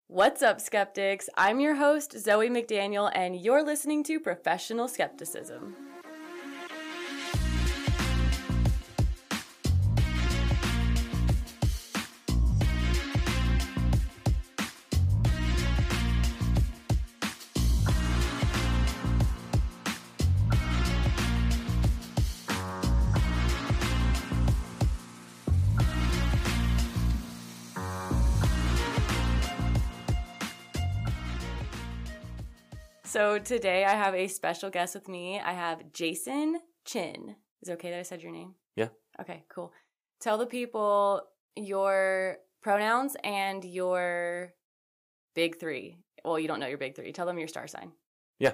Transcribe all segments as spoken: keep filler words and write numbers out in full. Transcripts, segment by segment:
What's up, skeptics? I'm your host, Zoe McDaniel, and you're listening to Professional Skepticism. So today I have a special guest with me. I have Jason Chin. Is it okay that I said your name? Yeah. Okay, cool. Tell the people your pronouns and your big three. Well, you don't know your big three. Tell them your star sign. Yeah.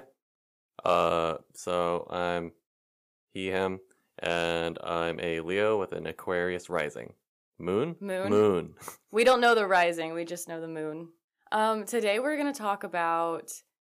Uh, so I'm he, him, and I'm a Leo with an Aquarius rising. Moon? Moon? Moon. We don't know the rising. We just know the moon. Um, today we're going to talk about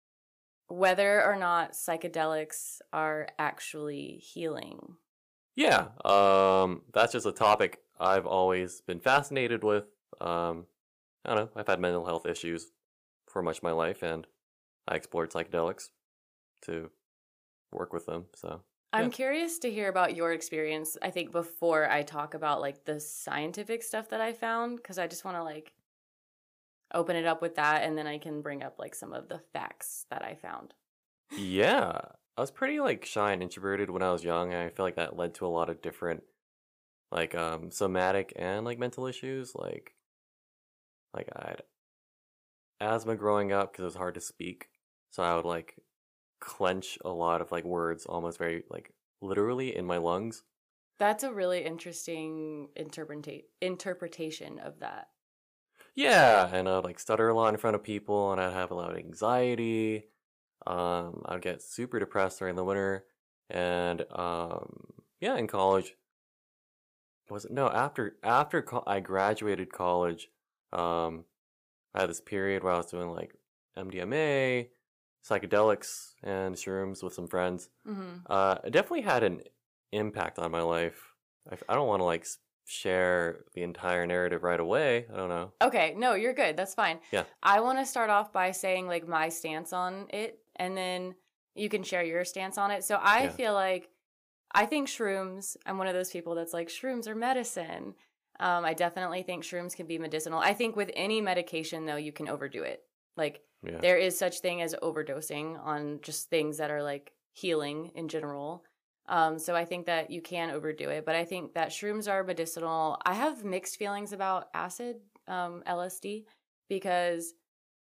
whether or not psychedelics are actually healing. Yeah. Um, that's just a topic I've always been fascinated with. Um, I don't know. I've had mental health issues for much of my life, and I explored psychedelics to work with them. So I'm yeah. curious to hear about your experience, I think, before I talk about like the scientific stuff that I found, because I just want to like open it up with that, and then I can bring up like some of the facts that I found. Yeah. I was pretty like shy and introverted when I was young, and I feel like that led to a lot of different like um somatic and like mental issues. Like like I had asthma growing up because it was hard to speak, so I would like clench a lot of like words almost very like literally in my lungs. That's a really interesting interpreta- interpretation of that. Yeah, and I'd like stutter a lot in front of people, and I'd have a lot of anxiety. Um, I'd get super depressed during the winter, and um, yeah, in college, was it no after after co- I graduated college, um, I had this period where I was doing like M D M A, psychedelics, and shrooms with some friends. Mm-hmm. Uh, it definitely had an impact on my life. I, I don't want to like s- share the entire narrative right away. I don't know. Okay, no, you're good. That's fine. Yeah. I want to start off by saying like my stance on it, and then you can share your stance on it. So I Yeah. feel like I think shrooms, I'm one of those people that's like shrooms are medicine. Um, I definitely think shrooms can be medicinal. I think with any medication though, you can overdo it. Like Yeah. there is such thing as overdosing on just things that are like healing in general. Um, so I think that you can overdo it, but I think that shrooms are medicinal. I have mixed feelings about acid, um, L S D, because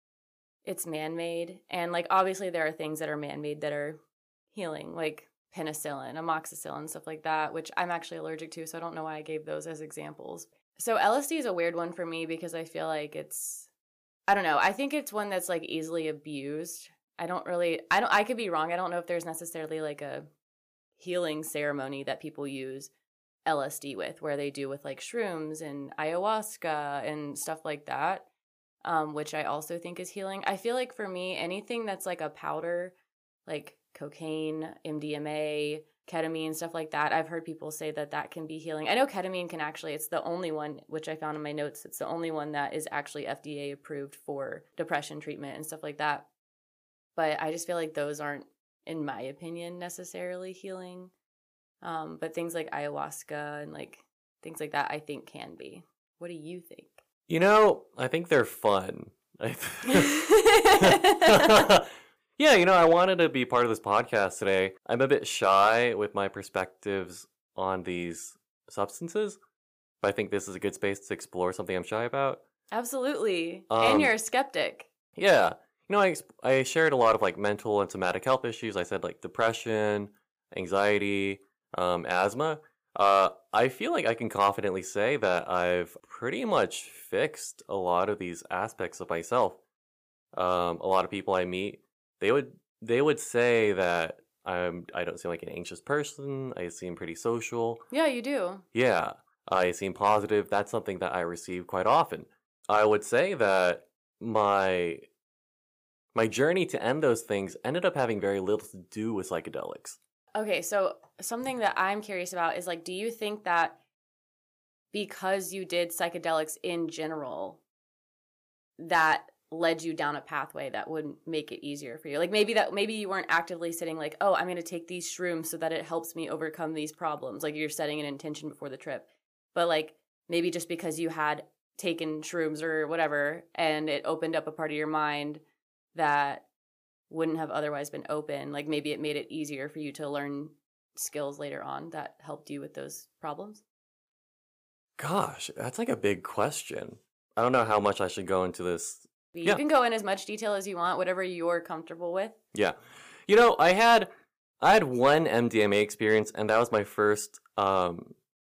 it's man-made. And like, obviously there are things that are man-made that are healing, like penicillin, amoxicillin, stuff like that, which I'm actually allergic to. So I don't know why I gave those as examples. So L S D is a weird one for me because I feel like it's, I don't know. I think it's one that's like easily abused. I don't really, I don't, I could be wrong. I don't know if there's necessarily like a healing ceremony that people use L S D with, where they do with like shrooms and ayahuasca and stuff like that, um, which I also think is healing. I feel like for me, anything that's like a powder, like cocaine, M D M A, ketamine, stuff like that, I've heard people say that that can be healing. I know ketamine can actually, it's the only one, which I found in my notes, it's the only one that is actually F D A approved for depression treatment and stuff like that. But I just feel like those aren't, in my opinion, necessarily healing. Um, but things like ayahuasca and like things like that, I think can be. What do you think? You know, I think they're fun. I th- yeah, you know, I wanted to be part of this podcast today. I'm a bit shy with my perspectives on these substances, but I think this is a good space to explore something I'm shy about. Absolutely. Um, and you're a skeptic. Yeah. You know, I, exp- I shared a lot of like mental and somatic health issues. I said like depression, anxiety, um, asthma. Uh, I feel like I can confidently say that I've pretty much fixed a lot of these aspects of myself. Um, a lot of people I meet, they would they would say that I'm I don't seem like an anxious person. I seem pretty social. Yeah, you do. Yeah, I seem positive. That's something that I receive quite often. I would say that my my journey to end those things ended up having very little to do with psychedelics. Okay, so something that I'm curious about is like, do you think that because you did psychedelics in general, that led you down a pathway that would make it easier for you. Like maybe that maybe you weren't actively sitting like, oh, I'm going to take these shrooms so that it helps me overcome these problems. Like you're setting an intention before the trip. But like maybe just because you had taken shrooms or whatever and it opened up a part of your mind that wouldn't have otherwise been open, like maybe it made it easier for you to learn skills later on that helped you with those problems. Gosh, that's like a big question. I don't know how much I should go into this. You Yeah. can go in as much detail as you want, whatever you're comfortable with. Yeah. You know, I had I had one M D M A experience, and that was my first um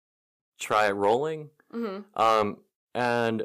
try rolling. Mm-hmm. Um and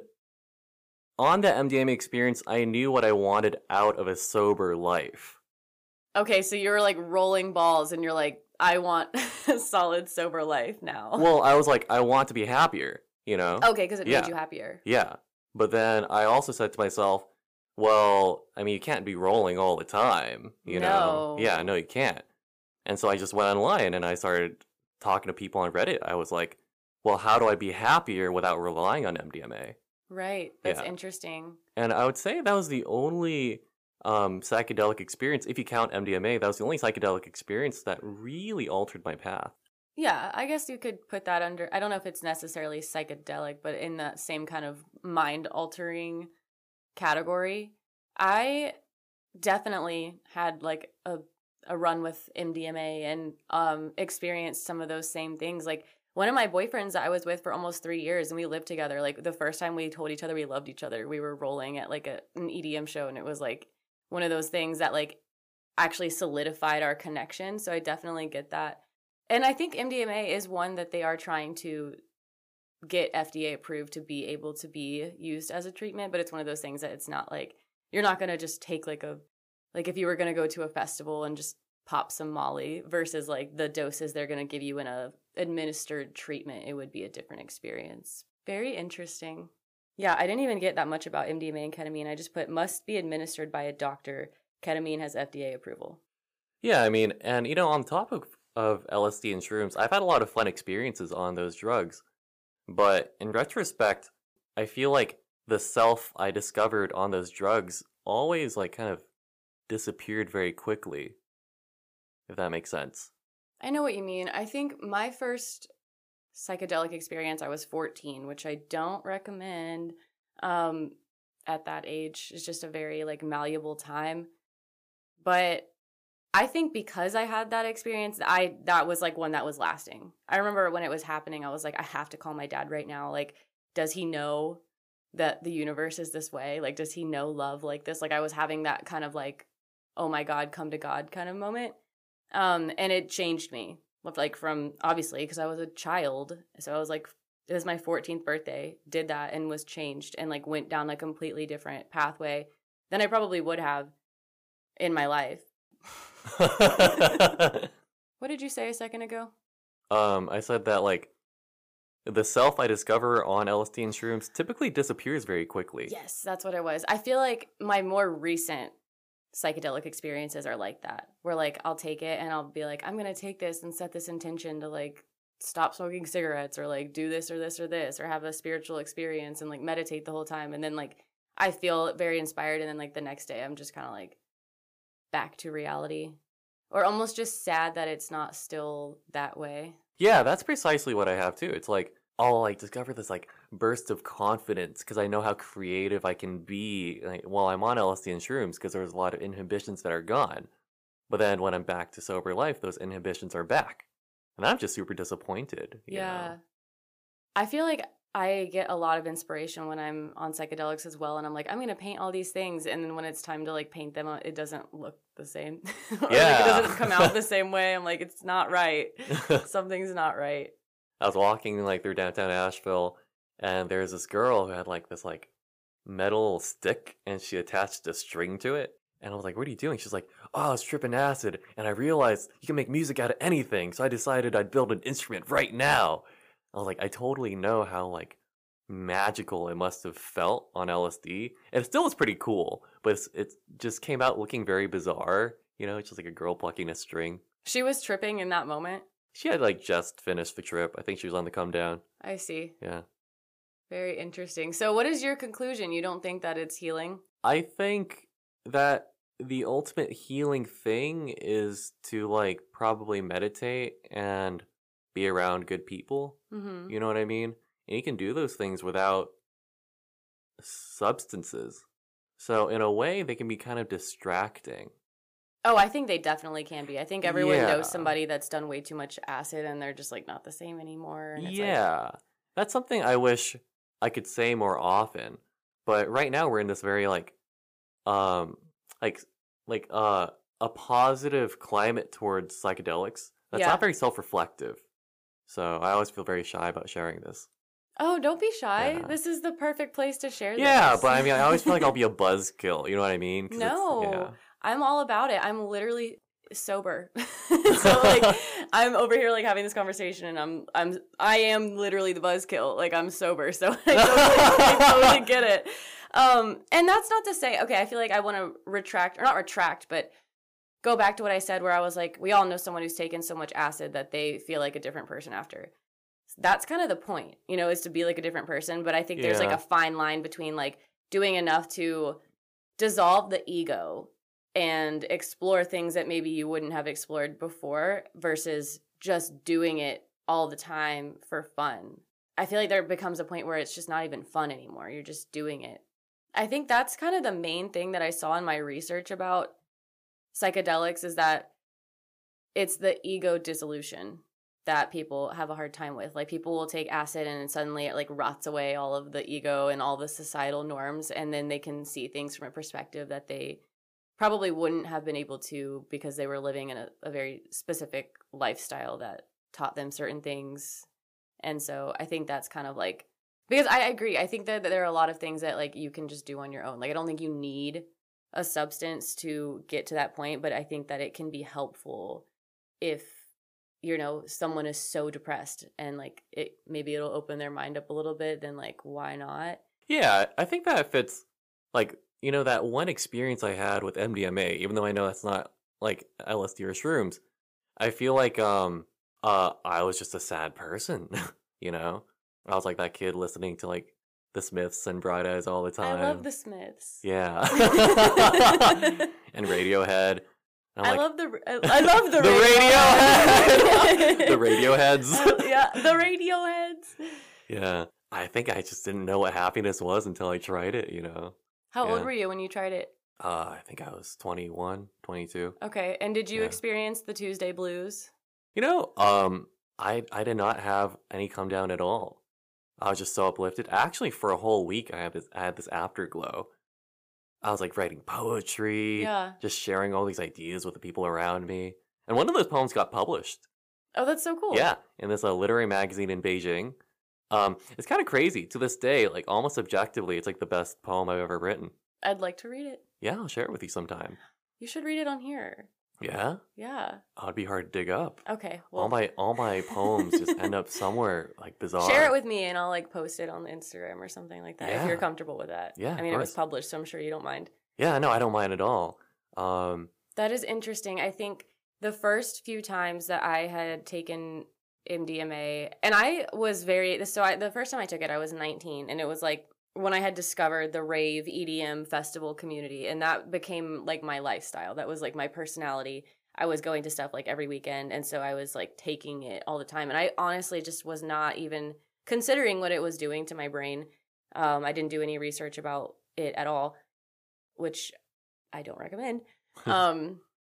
on that M D M A experience, I knew what I wanted out of a sober life. Okay, so you're like rolling balls and you're like, I want a solid sober life now. Well, I was like, I want to be happier, you know? Okay, because it Yeah. made you happier. Yeah. But then I also said to myself, well, I mean, you can't be rolling all the time, you know? No. Yeah, no, you can't. And so I just went online and I started talking to people on Reddit. I was like, well, how do I be happier without relying on M D M A? Right. That's Yeah. interesting. And I would say that was the only um, psychedelic experience, if you count M D M A, that was the only psychedelic experience that really altered my path. Yeah, I guess you could put that under, I don't know if it's necessarily psychedelic, but in that same kind of mind altering category. I definitely had like a, a run with M D M A and um, experienced some of those same things. Like one of my boyfriends that I was with for almost three years and we lived together. Like the first time we told each other we loved each other, we were rolling at like a, an E D M show, and it was like one of those things that like actually solidified our connection. So I definitely get that. And I think M D M A is one that they are trying to get F D A approved to be able to be used as a treatment, but it's one of those things that it's not like, you're not going to just take like a, like if you were going to go to a festival and just pop some Molly versus like the doses they're going to give you in a administered treatment, it would be a different experience. Very interesting. Yeah, I didn't even get that much about M D M A and ketamine. I just put must be administered by a doctor. Ketamine has F D A approval. Yeah, I mean, and you know, on the topic of L S D and shrooms, I've had a lot of fun experiences on those drugs. But in retrospect, I feel like the self I discovered on those drugs always like kind of disappeared very quickly, if that makes sense. I know what you mean. I think my first psychedelic experience, I was fourteen, which I don't recommend um, at that age. It's just a very like malleable time. But I think because I had that experience, I that was like one that was lasting. I remember when it was happening, I was like, I have to call my dad right now. Like, does he know that the universe is this way? Like, does he know love like this? Like, I was having that kind of like, oh my God, come to God kind of moment. Um, and it changed me. Like from, obviously, because I was a child. So I was like, it was my fourteenth birthday, did that and was changed and like went down a completely different pathway than I probably would have in my life. What did you say a second ago? um, I said that like the self I discover on L S D and shrooms typically disappears very quickly. Yes, that's what it was. I feel like my more recent psychedelic experiences are like that, where like I'll take it and I'll be like, I'm gonna take this and set this intention to like stop smoking cigarettes or like do this or this or this or have a spiritual experience and like meditate the whole time, and then like I feel very inspired, and then like the next day I'm just kind of like back to reality, or almost just sad that it's not still that way. Yeah, that's precisely what I have too. It's like I'll like discover this like burst of confidence because I know how creative I can be like, while I'm on L S D and shrooms, because there's a lot of inhibitions that are gone. But then when I'm back to sober life, those inhibitions are back, and I'm just super disappointed. You Yeah. know? I feel like I get a lot of inspiration when I'm on psychedelics as well, and I'm like, I'm gonna paint all these things, and then when it's time to like paint them, it doesn't look the same. Or Yeah. like it doesn't come out the same way. I'm like, it's not right. Something's not right. I was walking like through downtown Asheville, and there's this girl who had like this like metal stick, and she attached a string to it. And I was like, "What are you doing?" She's like, "Oh, I was tripping acid, and I realized you can make music out of anything, so I decided I'd build an instrument right now." I was like, I totally know how like magical it must have felt on L S D. And it still was pretty cool, but it's, it just came out looking very bizarre. You know, it's just like a girl plucking a string. She was tripping in that moment. She had like just finished the trip. I think she was on the come down. I see. Yeah. Very interesting. So what is your conclusion? You don't think that it's healing? I think that the ultimate healing thing is to like probably meditate and be around good people. Mm-hmm. You know what I mean? And you can do those things without substances. So in a way, they can be kind of distracting. Oh, I think they definitely can be. I think everyone Yeah. knows somebody that's done way too much acid and they're just like not the same anymore. And it's like, Yeah. That's something I wish I could say more often. But right now we're in this very like um like like uh a positive climate towards psychedelics. That's Yeah. not very self-reflective. So I always feel very shy about sharing this. oh, don't be shy. Yeah. This is the perfect place to share Yeah, this. but I mean I always feel like I'll be a buzzkill, you know what I mean? 'Cause it's- No, yeah. I'm all about it. I'm literally sober. So like I'm over here like having this conversation and I'm I'm I am literally the buzzkill. Like I'm sober. So I totally, I totally get it. Um and that's not to say, okay, I feel like I want to retract or not retract, but go back to what I said where I was like, we all know someone who's taken so much acid that they feel like a different person after. That's kind of the point, you know, is to be like a different person. But I think there's like Yeah. a fine line between like doing enough to dissolve the ego and explore things that maybe you wouldn't have explored before versus just doing it all the time for fun. I feel like there becomes a point where it's just not even fun anymore. You're just doing it. I think that's kind of the main thing that I saw in my research about psychedelics is that it's the ego dissolution that people have a hard time with. Like people will take acid and suddenly it like rots away all of the ego and all the societal norms and then they can see things from a perspective that they probably wouldn't have been able to because they were living in a, a very specific lifestyle that taught them certain things. And so I think that's kind of like, because I agree. I think that, that there are a lot of things that like you can just do on your own. Like I don't think you need a substance to get to that point, but I think that it can be helpful if, you know, someone is so depressed and like it maybe it'll open their mind up a little bit, then like why not? Yeah, I think that fits like you know that one experience I had with M D M A, even though I know that's not like L S D or shrooms, I feel like um uh I was just a sad person, you know? I was like that kid listening to like the Smiths and Bright Eyes all the time. I love the Smiths. Yeah. And Radiohead. I'm I like, love the I, I love the, the Radiohead. Radiohead. The Radioheads. I- yeah, the Radioheads. Yeah. I think I just didn't know what happiness was until I tried it, you know. How Yeah. old were you when you tried it? Uh, I think I was twenty-one, twenty-two. Okay, and did you Yeah. experience the Tuesday blues? You know, um, I I did not have any come down at all. I was just so uplifted. Actually, for a whole week, I had this I had this afterglow. I was like writing poetry, Yeah. just sharing all these ideas with the people around me. And one of those poems got published. Oh, that's so cool. Yeah, in this uh, literary magazine in Beijing. Um, it's kind of crazy to this day. Like almost objectively, it's like the best poem I've ever written. I'd like to read it. Yeah, I'll share it with you sometime. You should read it on here. Yeah, Yeah. oh, it'd be hard to dig up. Okay. all Well, my all my poems just end up somewhere like bizarre. share it with me and I'll like post it on Instagram or something like that if Yeah. you're comfortable with that. Yeah, I of mean, it was course. published, so I'm sure you don't mind. Yeah, no, I don't mind at all. Um, That is interesting. I think the first few times that I had taken M D M A, and I was very, so I, the first time I took it, I was nineteen, and it was like when I had discovered the rave E D M festival community, and that became like my lifestyle. That was like my personality. I was going to stuff like every weekend, and so I was like taking it all the time. And I honestly just was not even considering what it was doing to my brain. Um, I didn't do any research about it at all, which I don't recommend. um,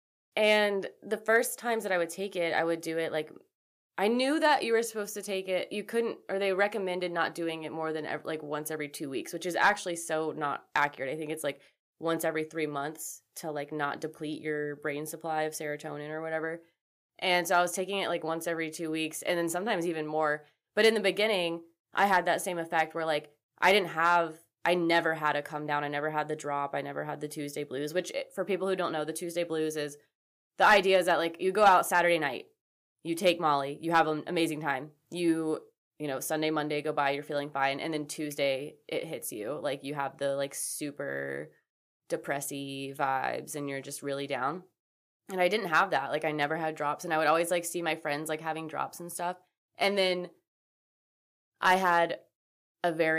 and the first times that I would take it, I would do it like, I knew that you were supposed to take it. You couldn't, or they recommended not doing it more than ev- like once every two weeks, which is actually so not accurate. I think it's like once every three months to like not deplete your brain supply of serotonin or whatever. And so I was taking it like once every two weeks and then sometimes even more. But in the beginning, I had that same effect where like I didn't have, I never had a come down. I never had the drop. I never had the Tuesday blues, which for people who don't know, the Tuesday blues is the idea is that like you go out Saturday night, you take Molly, you have an amazing time. You, you know, Sunday, Monday go by, you're feeling fine. And then Tuesday it hits you. Like you have the like super depressy vibes and you're just really down. And I didn't have that. Like I never had drops. And I would always like see my friends like having drops and stuff. And then I had a very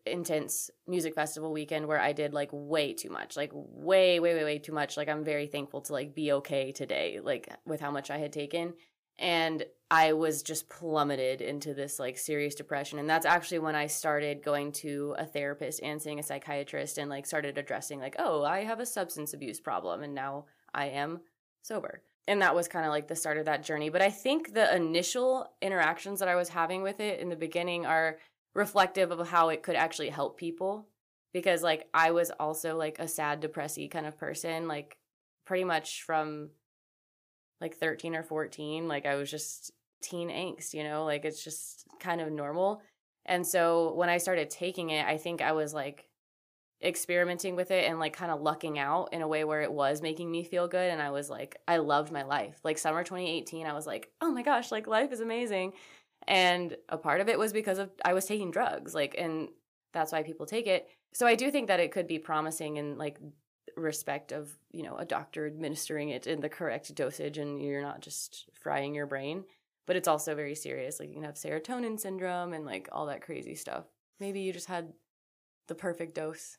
intense music festival weekend where I did like way too much, like way, way, way, way too much. Like I'm very thankful to like be okay today, like with how much I had taken. And I was just plummeted into this like serious depression. And that's actually when I started going to a therapist and seeing a psychiatrist and like started addressing like, oh, I have a substance abuse problem and now I am sober. And that was kind of like the start of that journey. But I think the initial interactions that I was having with it in the beginning are reflective of how it could actually help people. Because like I was also like a sad, depressy kind of person, like pretty much from like thirteen or fourteen. Like I was just teen angst, you know, like it's just kind of normal. And so when I started taking it, I think I was like experimenting with it and like kind of lucking out in a way where it was making me feel good. And I was like, I loved my life. Like summer twenty eighteen, I was like, oh my gosh, like life is amazing. And a part of it was because of I was taking drugs, like, and that's why people take it. So I do think that it could be promising in like respect of, you know, a doctor administering it in the correct dosage and you're not just frying your brain. But it's also very serious. Like you can have serotonin syndrome and like all that crazy stuff. Maybe you just had the perfect dose.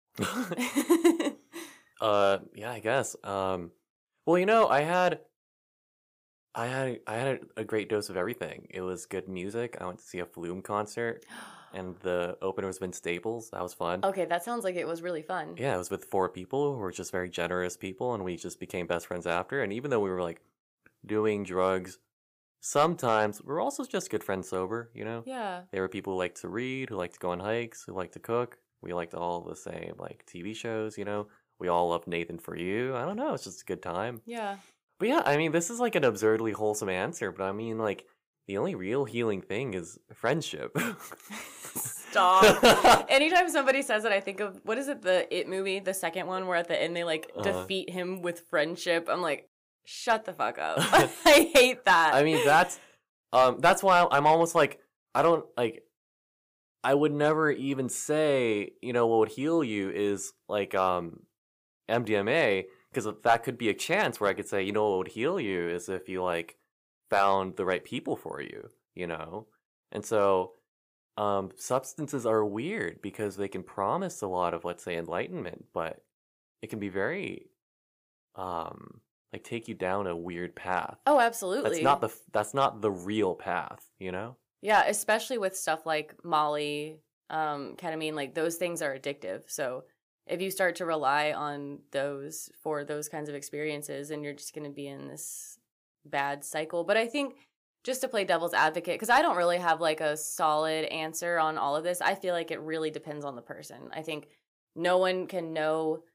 uh, yeah, I guess. Um, well, you know, I had, I had, I had a, a great dose of everything. It was good music. I went to see a Flume concert, and the opener was Vince Staples. That was fun. Okay, that sounds like it was really fun. Yeah, it was with four people who were just very generous people, and we just became best friends after. And even though we were like doing drugs, sometimes we were also just good friends sober. You know? Yeah. There were people who liked to read, who liked to go on hikes, who liked to cook. We liked all the same, like, T V shows, you know? We all loved Nathan For You. I don't know, it's just a good time. Yeah. But yeah, I mean, this is like an absurdly wholesome answer, but I mean, like, the only real healing thing is friendship. Stop. Anytime somebody says it, I think of, what is it, the It movie, the second one, where at the end they, like, uh, defeat him with friendship. I'm like, shut the fuck up. I hate that. I mean, that's, um, that's why I'm almost like, I don't, like, I would never even say, you know, what would heal you is like um, M D M A, because that could be a chance where I could say, you know, what would heal you is if you like found the right people for you, you know? And so um, substances are weird because they can promise a lot of, let's say, enlightenment, but it can be very, um, like take you down a weird path. Oh, absolutely. That's not the, that's not the real path, you know? Yeah, especially with stuff like Molly, um, ketamine, like those things are addictive. So if you start to rely on those for those kinds of experiences, and you're just going to be in this bad cycle. But I think just to play devil's advocate, because I don't really have like a solid answer on all of this. I feel like it really depends on the person. I think no one can know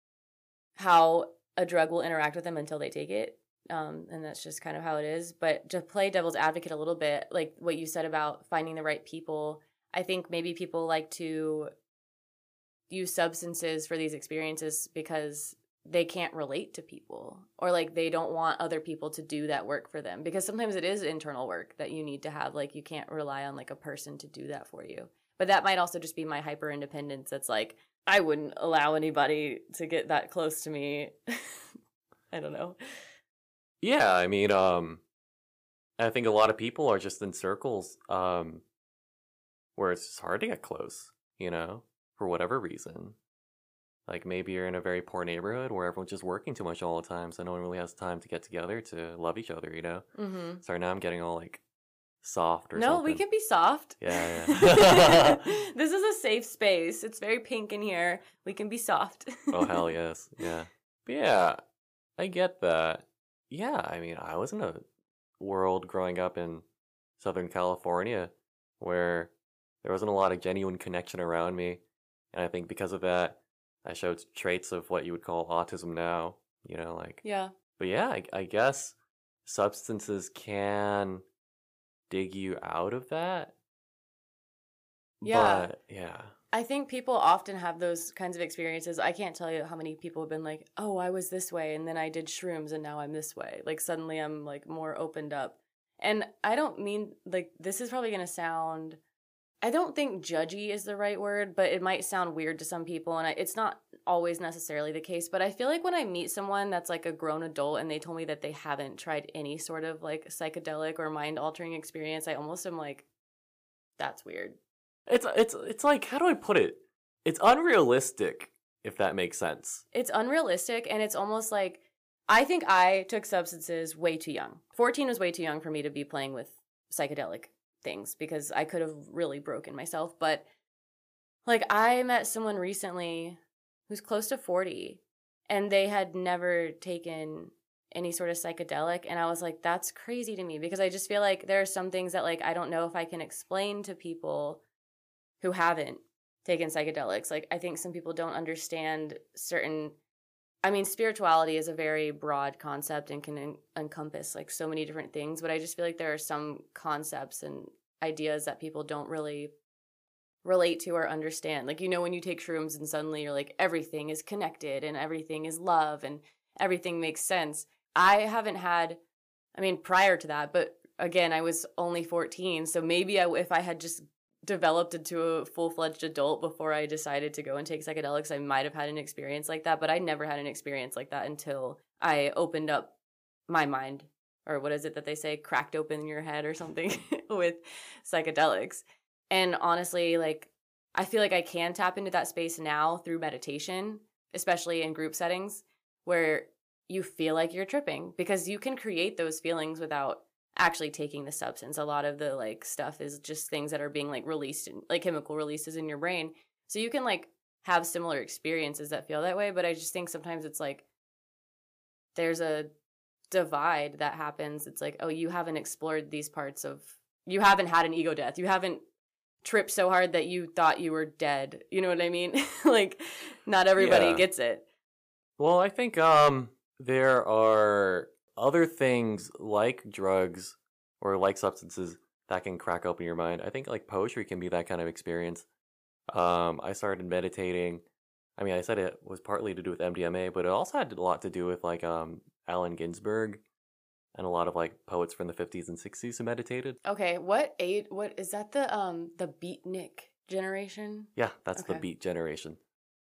how a drug will interact with them until they take it. Um, and that's just kind of how it is. But to play devil's advocate a little bit, like what you said about finding the right people, I think maybe people like to use substances for these experiences because they can't relate to people, or like they don't want other people to do that work for them, because sometimes it is internal work that you need to have. Like you can't rely on like a person to do that for you. But that might also just be my hyper independence. That's like, I wouldn't allow anybody to get that close to me. I don't know. Yeah, I mean, um, I think a lot of people are just in circles, um, where it's just hard to get close, you know, for whatever reason. Like maybe you're in a very poor neighborhood where everyone's just working too much all the time, so no one really has time to get together to love each other, you know? Mm-hmm. Sorry, now I'm getting all like soft or no, something. No, we can be soft. Yeah, yeah. This is a safe space. It's very pink in here. We can be soft. Oh, hell yes. Yeah. But yeah, I get that. Yeah, I mean, I was in a world growing up in Southern California where there wasn't a lot of genuine connection around me. And I think because of that, I showed traits of what you would call autism now, you know, like. Yeah. But yeah, I, I guess substances can dig you out of that. Yeah. But, yeah. I think people often have those kinds of experiences. I can't tell you how many people have been like, oh, I was this way, and then I did shrooms, and now I'm this way. Like, suddenly I'm, like, more opened up. And I don't mean, like, this is probably going to sound, I don't think judgy is the right word, but it might sound weird to some people, and I, it's not always necessarily the case. But I feel like when I meet someone that's, like, a grown adult, and they told me that they haven't tried any sort of, like, psychedelic or mind-altering experience, I almost am like, that's weird. It's it's it's like, how do I put it? It's unrealistic, if that makes sense. It's unrealistic, and it's almost like, I think I took substances way too young. fourteen was way too young for me to be playing with psychedelic things because I could have really broken myself. But like, I met someone recently who's close to forty, and they had never taken any sort of psychedelic, and I was like, that's crazy to me, because I just feel like there are some things that, like, I don't know if I can explain to people who haven't taken psychedelics. Like, I think some people don't understand certain, I mean, spirituality is a very broad concept and can en- encompass like so many different things, but I just feel like there are some concepts and ideas that people don't really relate to or understand. Like, you know, when you take shrooms and suddenly you're like, everything is connected and everything is love and everything makes sense. I haven't had, I mean, prior to that, but again, I was only fourteen. So maybe I, if I had just developed into a full-fledged adult before I decided to go and take psychedelics, I might have had an experience like that. But I never had an experience like that until I opened up my mind, or what is it that they say, cracked open your head or something with psychedelics. And honestly, like, I feel like I can tap into that space now through meditation, especially in group settings where you feel like you're tripping, because you can create those feelings without actually taking the substance. A lot of the like stuff is just things that are being like released in, like, chemical releases in your brain. So you can like have similar experiences that feel that way. But I just think sometimes it's like there's a divide that happens. It's like, oh, you haven't explored these parts of, you haven't had an ego death. You haven't tripped so hard that you thought you were dead. You know what I mean? Like, not everybody Yeah. gets it. Well, I think um there are other things like drugs or like substances that can crack open your mind. I think like poetry can be that kind of experience. Um, I started meditating. I mean, I said it was partly to do with M D M A, but it also had a lot to do with like um Allen Ginsberg and a lot of like poets from the fifties and sixties who meditated. Okay, what age, what is that, the um the beatnik generation? Yeah, that's the Okay. beat generation.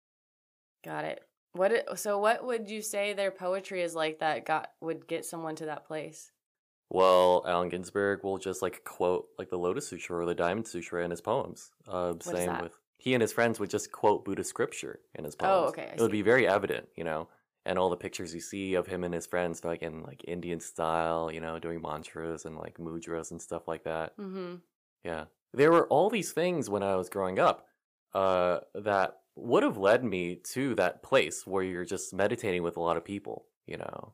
Got it. What it, so what would you say their poetry is like that got would get someone to that place? Well, Allen Ginsberg will just like quote like the Lotus Sutra or the Diamond Sutra in his poems. Uh, is same that? with he and his friends would just quote Buddhist scripture in his poems. Oh, okay, I It would see. be very evident, you know. And all the pictures you see of him and his friends, like in like Indian style, you know, doing mantras and like mudras and stuff like that. Mm-hmm. Yeah, there were all these things when I was growing up, uh, that would have led me to that place where you're just meditating with a lot of people, you know.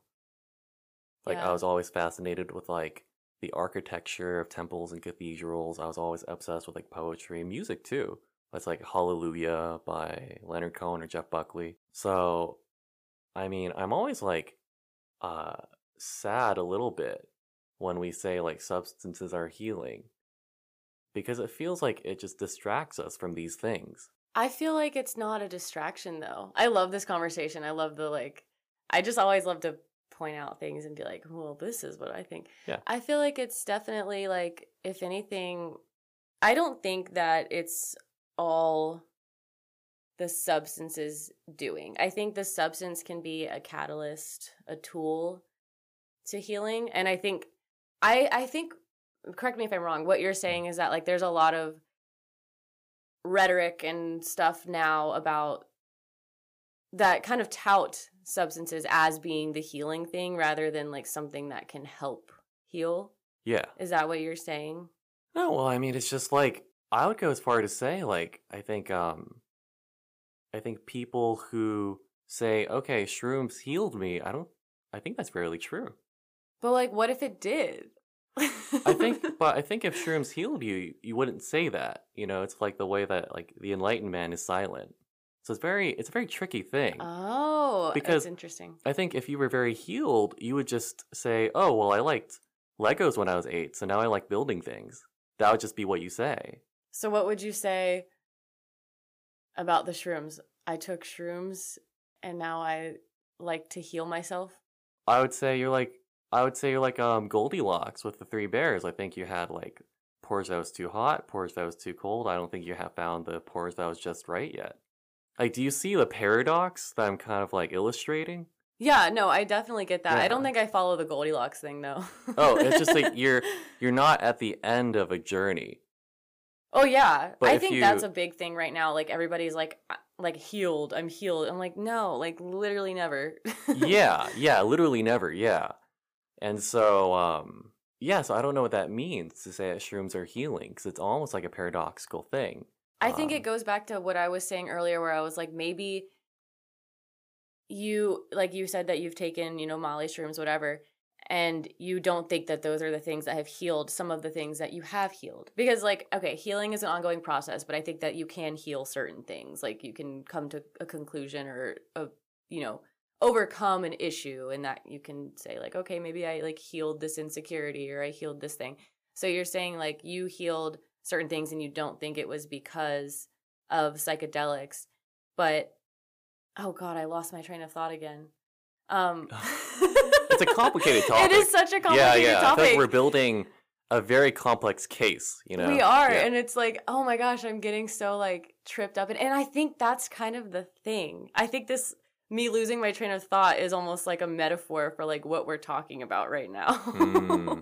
Like, I Yeah. was always fascinated with like the architecture of temples and cathedrals. I was always obsessed with like poetry and music too. It's like Hallelujah by Leonard Cohen or Jeff Buckley. So, I mean, I'm always like uh sad a little bit when we say like substances are healing, because it feels like it just distracts us from these things. I feel like it's not a distraction though. I love this conversation. I love the like I just always love to point out things and be like, well, this is what I think. Yeah. I feel like it's definitely like, if anything, I don't think that it's all the substance is doing. I think the substance can be a catalyst, a tool to healing. And I think I I think correct me if I'm wrong, what you're saying is that like there's a lot of rhetoric and stuff now about that kind of tout substances as being the healing thing rather than like something that can help heal. Yeah. Is that what you're saying? No, well, I mean, it's just like I would go as far to say like I think um I think people who say, "Okay, shrooms healed me," I don't I think that's rarely true. But like, what if it did? I think but I think if shrooms healed you, you wouldn't say that. You know, it's like the way that like the enlightened man is silent. So it's very it's a very tricky thing. Oh, Because- that's interesting. I think if you were very healed, you would just say, "Oh, well, I liked Legos when I was eight, so now I like building things." That would just be what you say. So what would you say about the shrooms? I took shrooms and now I like to heal myself. I would say you're like I would say you're like um Goldilocks with the three bears. I think you had like pores that was too hot, pores that was too cold. I don't think you have found the pores that was just right yet. Like, do you see the paradox that I'm kind of like illustrating? Yeah, no, I definitely get that. I don't Yeah. think I follow the Goldilocks thing though. Oh, it's just like you're you're not at the end of a journey. Oh yeah. But I if think you, that's a big thing right now. Like everybody's like uh, like healed. I'm healed. I'm like, no, like literally never. yeah, yeah, literally never, yeah. And so, um, yeah, so I don't know what that means to say that shrooms are healing, because it's almost like a paradoxical thing. I think it Um, goes back to what I was saying earlier, where I was like, maybe you, like you said that you've taken, you know, Molly shrooms, whatever, and you don't think that those are the things that have healed some of the things that you have healed. Because, like, okay, healing is an ongoing process, but I think that you can heal certain things. Like, you can come to a conclusion or, a, you know, overcome an issue, and that you can say, like, okay, maybe I, like, healed this insecurity or I healed this thing. So you're saying, like, you healed certain things and you don't think it was because of psychedelics. But, oh, God, I lost my train of thought again. Um, it's a complicated topic. It is such a complicated yeah, yeah. topic. I feel like we're building a very complex case, you know? We are. Yeah. And it's like, oh my gosh, I'm getting so like tripped up. And, and I think that's kind of the thing. I think this, me losing my train of thought is almost like a metaphor for like what we're talking about right now. Mm.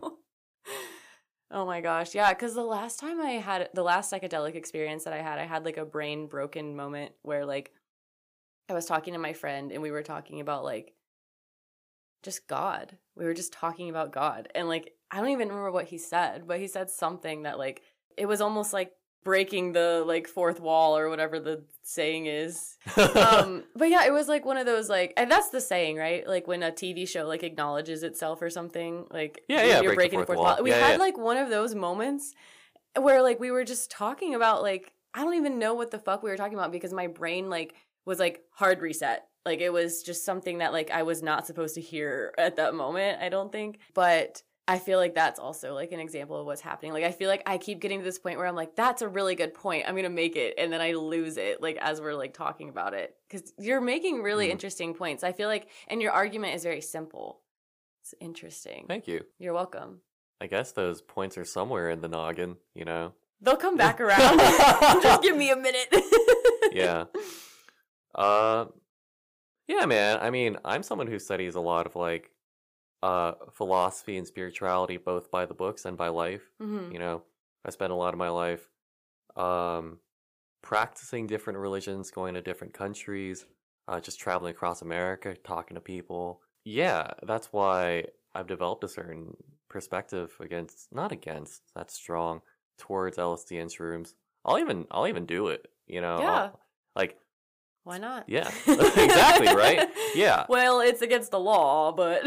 Oh my gosh. Yeah. Cause the last time I had, the last psychedelic experience that I had, I had like a brain broken moment where like I was talking to my friend and we were talking about like, just God. We were just talking about God. And like, I don't even remember what he said, but he said something that like, it was almost like breaking the like fourth wall or whatever the saying is. um, but yeah, it was like one of those like, and that's the saying, right? Like when a T V show like acknowledges itself or something, like yeah, yeah, you're break breaking the fourth the fourth wall. wall. We yeah, had yeah. like one of those moments where like we were just talking about like, I don't even know what the fuck we were talking about because my brain like was like hard reset. Like, it was just something that, like, I was not supposed to hear at that moment, I don't think. But I feel like that's also, like, an example of what's happening. Like, I feel like I keep getting to this point where I'm like, that's a really good point. I'm going to make it. And then I lose it, like, as we're, like, talking about it. Because you're making really mm. interesting points. I feel like, and your argument is very simple. It's interesting. Thank you. You're welcome. I guess those points are somewhere in the noggin, you know? They'll come back around. Just give me a minute. yeah. Uh... Yeah, man. I mean, I'm someone who studies a lot of like uh philosophy and spirituality both by the books and by life. Mm-hmm. You know, I spent a lot of my life um practicing different religions, going to different countries, uh just traveling across America, talking to people. Yeah, that's why I've developed a certain perspective against not against, that's strong, towards L S D and shrooms. I'll even I'll even do it, you know. Yeah. I'll, like why not? Yeah, exactly, right? Yeah. Well, it's against the law, but...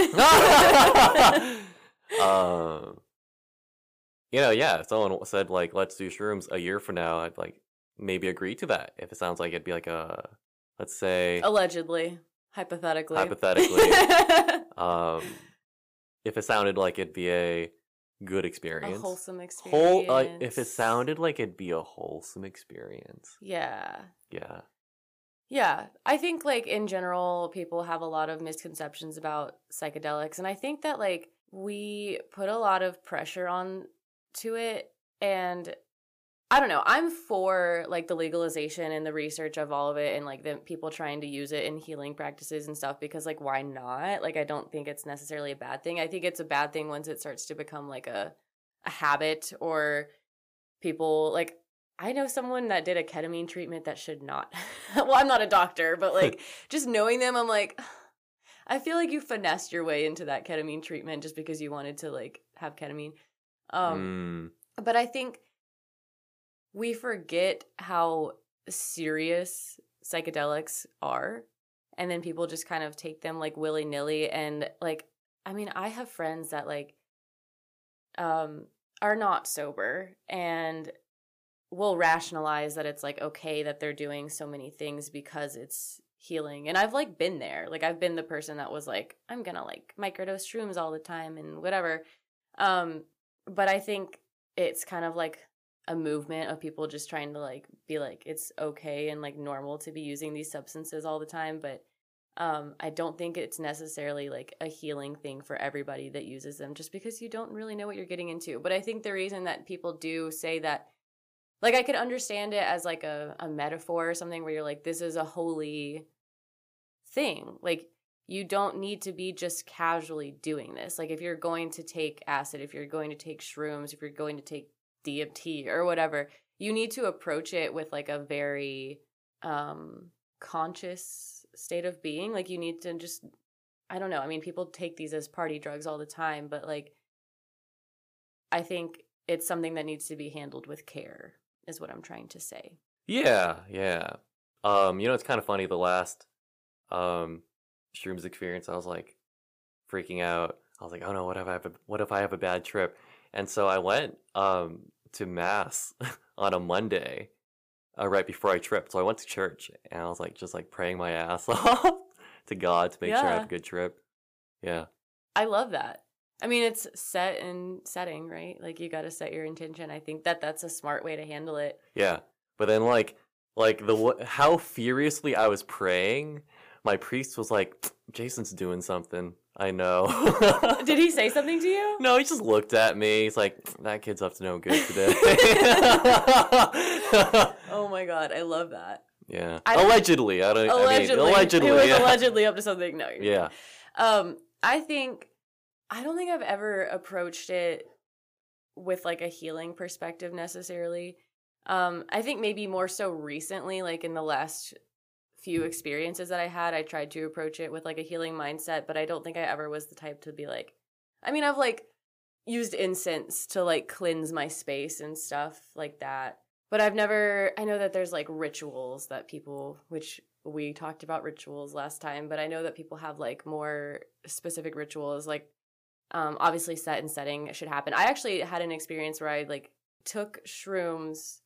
um, you know, yeah, if someone said, like, let's do shrooms a year from now, I'd, like, maybe agree to that. If it sounds like it'd be like a, let's say... Allegedly. Hypothetically. Hypothetically. um, if it sounded like it'd be a good experience. A wholesome experience. Whole, like, if it sounded like it'd be a wholesome experience. Yeah. Yeah. Yeah, I think, like, in general, people have a lot of misconceptions about psychedelics, and I think that, like, we put a lot of pressure on to it, and I don't know, I'm for, like, the legalization and the research of all of it, and, like, the people trying to use it in healing practices and stuff, because, like, why not? Like, I don't think it's necessarily a bad thing. I think it's a bad thing once it starts to become, like, a, a habit, or people, like... I know someone that did a ketamine treatment that should not. Well, I'm not a doctor, but like just knowing them, I'm like, I feel like you finessed your way into that ketamine treatment just because you wanted to like have ketamine. Um, mm. But I think we forget how serious psychedelics are. And then people just kind of take them like willy nilly. And like, I mean, I have friends that like um, are not sober and will rationalize that it's like okay that they're doing so many things because it's healing. And I've like been there. Like I've been the person that was like, I'm gonna like microdose shrooms all the time and whatever. Um, but I think it's kind of like a movement of people just trying to like be like it's okay and like normal to be using these substances all the time. But um, I don't think it's necessarily like a healing thing for everybody that uses them just because you don't really know what you're getting into. But I think the reason that people do say that, like, I could understand it as, like, a, a metaphor or something where you're like, this is a holy thing. Like, you don't need to be just casually doing this. Like, if you're going to take acid, if you're going to take shrooms, if you're going to take D M T or whatever, you need to approach it with like a very um conscious state of being. Like you need to just, I don't know. I mean, people take these as party drugs all the time, but like I think it's something that needs to be handled with care is what I'm trying to say. Yeah, yeah. Um, you know, it's kind of funny. The last um shrooms experience, I was like freaking out. I was like, oh no, what if I have a, what if I have a bad trip? And so I went um to mass on a Monday, uh, right before I tripped. So I went to church and I was like, just like praying my ass off to God to make sure I have Yeah. a good trip. Yeah. I love that. I mean, it's set and setting, right? Like you got to set your intention. I think that that's a smart way to handle it. Yeah. But then like like the wh- how furiously I was praying, my priest was like, Jason's doing something. I know. Did he say something to you? No, he just looked at me. He's like, that kid's up to no good today. Oh my God, I love that. Yeah. I don't- allegedly. I don't Allegedly. I mean, allegedly. He was yeah. allegedly up to something. No. You're Yeah. Um, I think, I don't think I've ever approached it with like a healing perspective necessarily. Um, I think maybe more so recently, like in the last few experiences that I had, I tried to approach it with like a healing mindset, but I don't think I ever was the type to be like, I mean, I've like used incense to like cleanse my space and stuff like that. But I've never, I know that there's like rituals that people, which we talked about rituals last time, but I know that people have like more specific rituals, like um, obviously set and setting should happen. I actually had an experience where I like took shrooms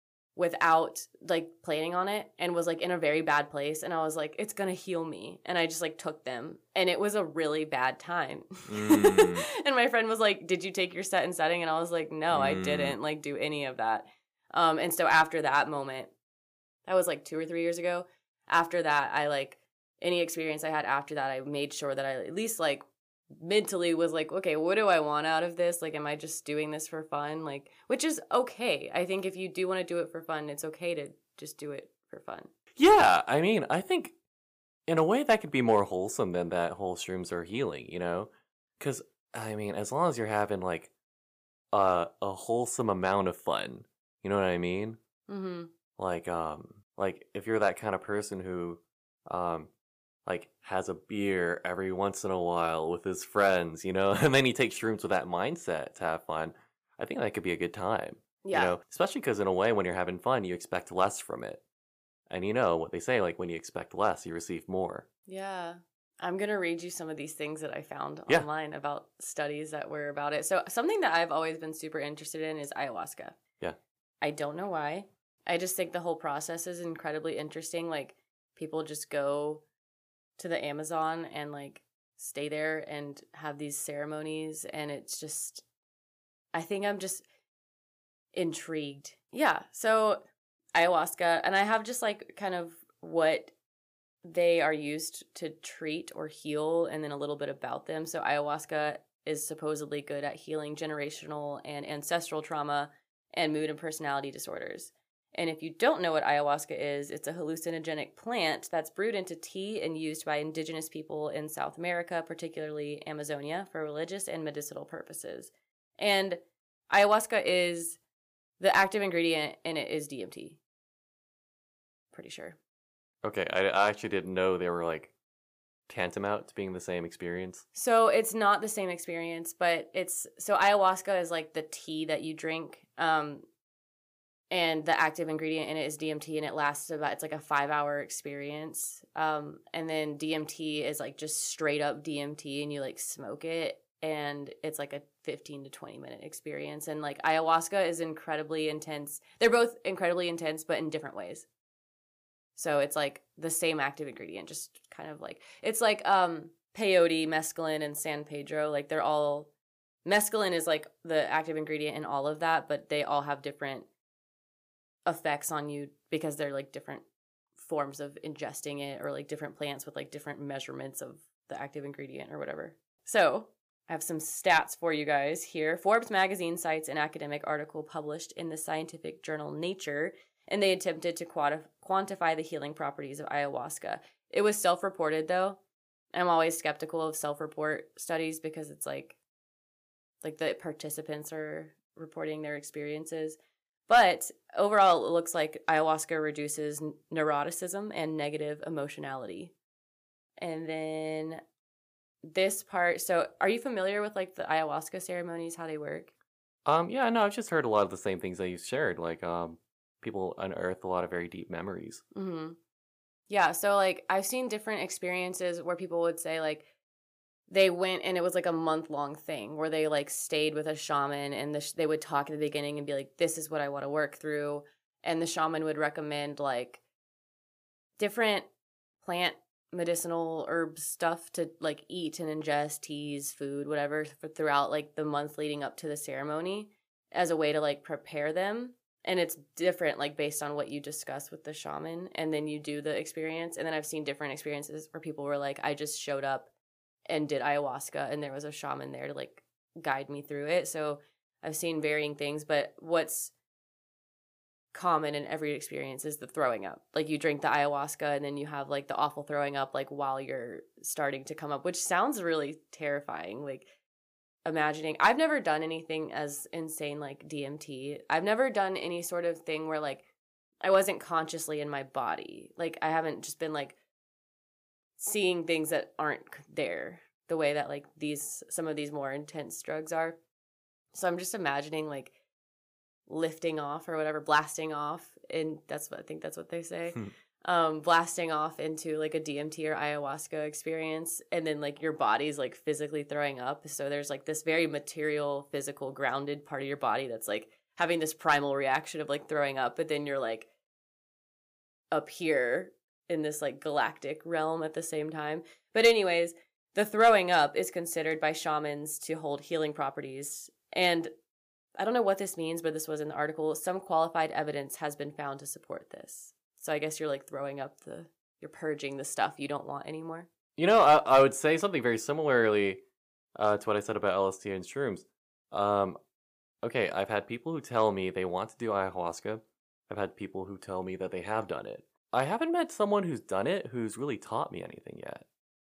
without like planning on it and was like in a very bad place, and I was like, it's gonna heal me, and I just like took them, and it was a really bad time. Mm. And my friend was like, did you take your set and setting? And I was like, no, I Mm. didn't like do any of that. Um and so after that moment, that was like two or three years ago, after that I like any experience I had after that, I made sure that I at least like mentally was like, okay, what do I want out of this? Like, am I just doing this for fun? Like, which is okay. I think if you do want to do it for fun, it's okay to just do it for fun. Yeah, I mean, I think in a way that could be more wholesome than that whole shrooms are healing, you know? Because, I mean, as long as you're having, like, uh, a wholesome amount of fun, you know what I mean? Mm-hmm. Like, um, like, if you're that kind of person who, um, like, has a beer every once in a while with his friends, you know? And then he takes shrooms with that mindset to have fun, I think that could be a good time. Yeah. You know? Especially because, in a way, when you're having fun, you expect less from it. And you know what they say, like, when you expect less, you receive more. Yeah. I'm going to read you some of these things that I found Yeah. online about studies that were about it. So, something that I've always been super interested in is ayahuasca. Yeah. I don't know why. I just think the whole process is incredibly interesting. Like, people just go to the Amazon and, like, stay there and have these ceremonies. And it's just, I think I'm just intrigued. Yeah. So, ayahuasca, and I have just, like, kind of what they are used to treat or heal, and then a little bit about them. So ayahuasca is supposedly good at healing generational and ancestral trauma and mood and personality disorders. And if you don't know what ayahuasca is, it's a hallucinogenic plant that's brewed into tea and used by indigenous people in South America, particularly Amazonia, for religious and medicinal purposes. And ayahuasca is, the active ingredient in it is D M T. Pretty sure. Okay, I, I actually didn't know they were, like, tantamount to being the same experience. So it's not the same experience, but it's, so ayahuasca is like the tea that you drink, um, and the active ingredient in it is D M T, and it lasts about, it's like a five hour experience. Um, and then D M T is like just straight up D M T, and you like smoke it, and it's like a fifteen to twenty minute experience. And like ayahuasca is incredibly intense. They're both incredibly intense, but in different ways. So it's like the same active ingredient, just kind of like, it's like um, peyote, mescaline, and San Pedro. Like they're all, mescaline is like the active ingredient in all of that, but they all have different effects on you because they're like different forms of ingesting it, or like different plants with like different measurements of the active ingredient or whatever. So I have some stats for you guys here. Forbes magazine cites an academic article published in the scientific journal Nature, and they attempted to quanti- quantify the healing properties of ayahuasca. It was self-reported, though. I'm always skeptical of self-report studies because it's like, like the participants are reporting their experiences. But overall, it looks like ayahuasca reduces neuroticism and negative emotionality. And then this part, so are you familiar with like the ayahuasca ceremonies, how they work? Um, yeah, no, I've just heard a lot of the same things that you shared. Like, um, people unearth a lot of very deep memories. Mm-hmm. Yeah, so like I've seen different experiences where people would say like they went and it was like a month long thing where they like stayed with a shaman and the sh- they would talk at the beginning and be like, this is what I want to work through. And the shaman would recommend like different plant medicinal herb stuff to like eat and ingest, teas, food, whatever, for throughout like the month leading up to the ceremony as a way to like prepare them. And it's different like based on what you discuss with the shaman and then you do the experience. And then I've seen different experiences where people were like, I just showed up and did ayahuasca and there was a shaman there to like guide me through it. So I've seen varying things, but what's common in every experience is the throwing up. Like you drink the ayahuasca and then you have like the awful throwing up like while you're starting to come up, which sounds really terrifying. Like imagining, I've never done anything as insane like D M T. I've never done any sort of thing where like I wasn't consciously in my body. Like I haven't just been like seeing things that aren't there the way that like these some of these more intense drugs are. So I'm just imagining like lifting off or whatever, blasting off, and that's what I think that's what they say. um blasting off into like a D M T or ayahuasca experience, and then like your body's like physically throwing up. So there's like this very material, physical, grounded part of your body that's like having this primal reaction of like throwing up, but then you're like up here in this like galactic realm at the same time. But anyways, the throwing up is considered by shamans to hold healing properties. And I don't know what this means, but this was in the article. Some qualified evidence has been found to support this. So I guess you're like throwing up the, you're purging the stuff you don't want anymore. You know, I, I would say something very similarly uh, to what I said about L S D and shrooms. Um, okay, I've had people who tell me they want to do ayahuasca. I've had people who tell me that they have done it. I haven't met someone who's done it who's really taught me anything yet.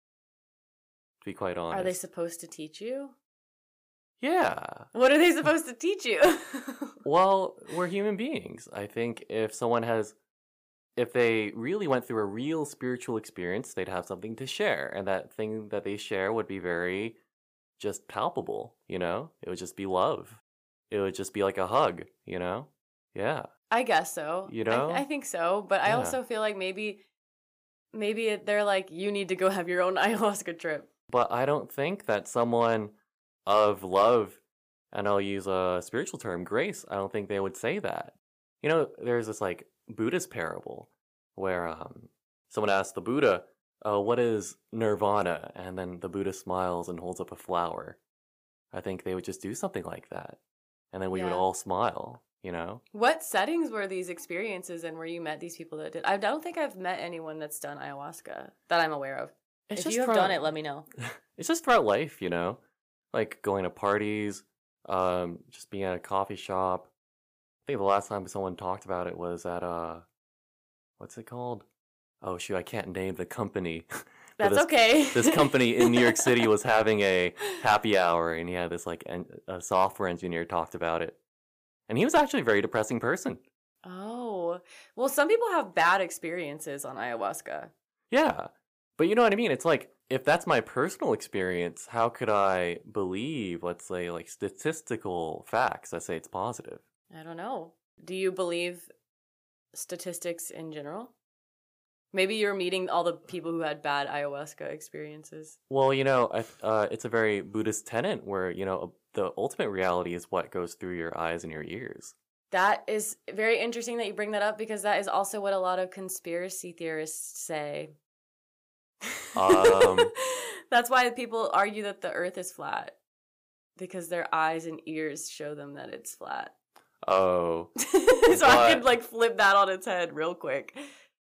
To be quite honest. Are they supposed to teach you? Yeah. What are they supposed to teach you? Well, we're human beings. I think if someone has, if they really went through a real spiritual experience, they'd have something to share. And that thing that they share would be very just palpable, you know? It would just be love. It would just be like a hug, you know? Yeah. I guess so. You know? I, I think so. But I Yeah. also feel like maybe, maybe they're like, you need to go have your own ayahuasca trip. But I don't think that someone of love, and I'll use a spiritual term, grace, I don't think they would say that. You know, there's this like Buddhist parable where um someone asks the Buddha, uh, what is nirvana? And then the Buddha smiles and holds up a flower. I think they would just do something like that. And then we would Yeah. all smile, you know? What settings were these experiences in where you met these people that did? I don't think I've met anyone that's done ayahuasca that I'm aware of. It's If just you have throughout- done it, let me know. It's just throughout life, you know? Like going to parties, um, just being at a coffee shop. I think the last time someone talked about it was at, uh, what's it called? Oh, shoot, I can't name the company. But That's this, okay. This company in New York City was having a happy hour, and he had this, like, en- a software engineer talked about it. And he was actually a very depressing person. Oh. Well, some people have bad experiences on ayahuasca. Yeah. But you know what I mean? It's like, if that's my personal experience, how could I believe, let's say, like statistical facts that say it's positive? I don't know. Do you believe statistics in general? Maybe you're meeting all the people who had bad ayahuasca experiences. Well, you know, I, uh, it's a very Buddhist tenet where, you know, the ultimate reality is what goes through your eyes and your ears. That is very interesting that you bring that up because that is also what a lot of conspiracy theorists say. Um, That's why people argue that the earth is flat because their eyes and ears show them that it's flat. Oh. So I could But- like flip that on its head real quick.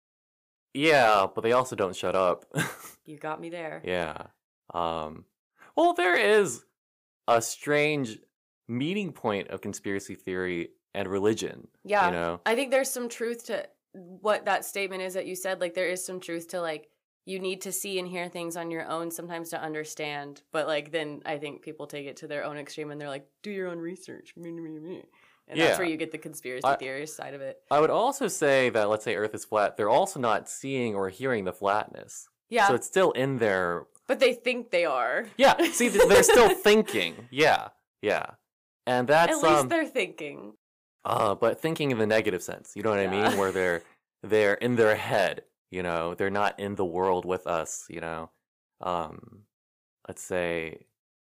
Yeah, but they also don't shut up. You got me there. Yeah. Um, well, there is a strange meeting point of conspiracy theory and religion. Yeah. You know? I think there's some truth to what that statement is that you said. Like, there is some truth to, like, you need to see and hear things on your own sometimes to understand. But, like, then I think people take it to their own extreme and they're like, do your own research. And that's Yeah. where you get the conspiracy I- theorist side of it. I would also say that, let's say Earth is flat, they're also not seeing or hearing the flatness. Yeah, So it's still in their... but they think they are. Yeah, see, th- they're still thinking. Yeah, yeah. And that's... At least um, they're thinking. Uh, but thinking in the negative sense, you know what I Yeah. mean? Where they're they're in their head, you know, they're not in the world with us, you know. Um, let's say,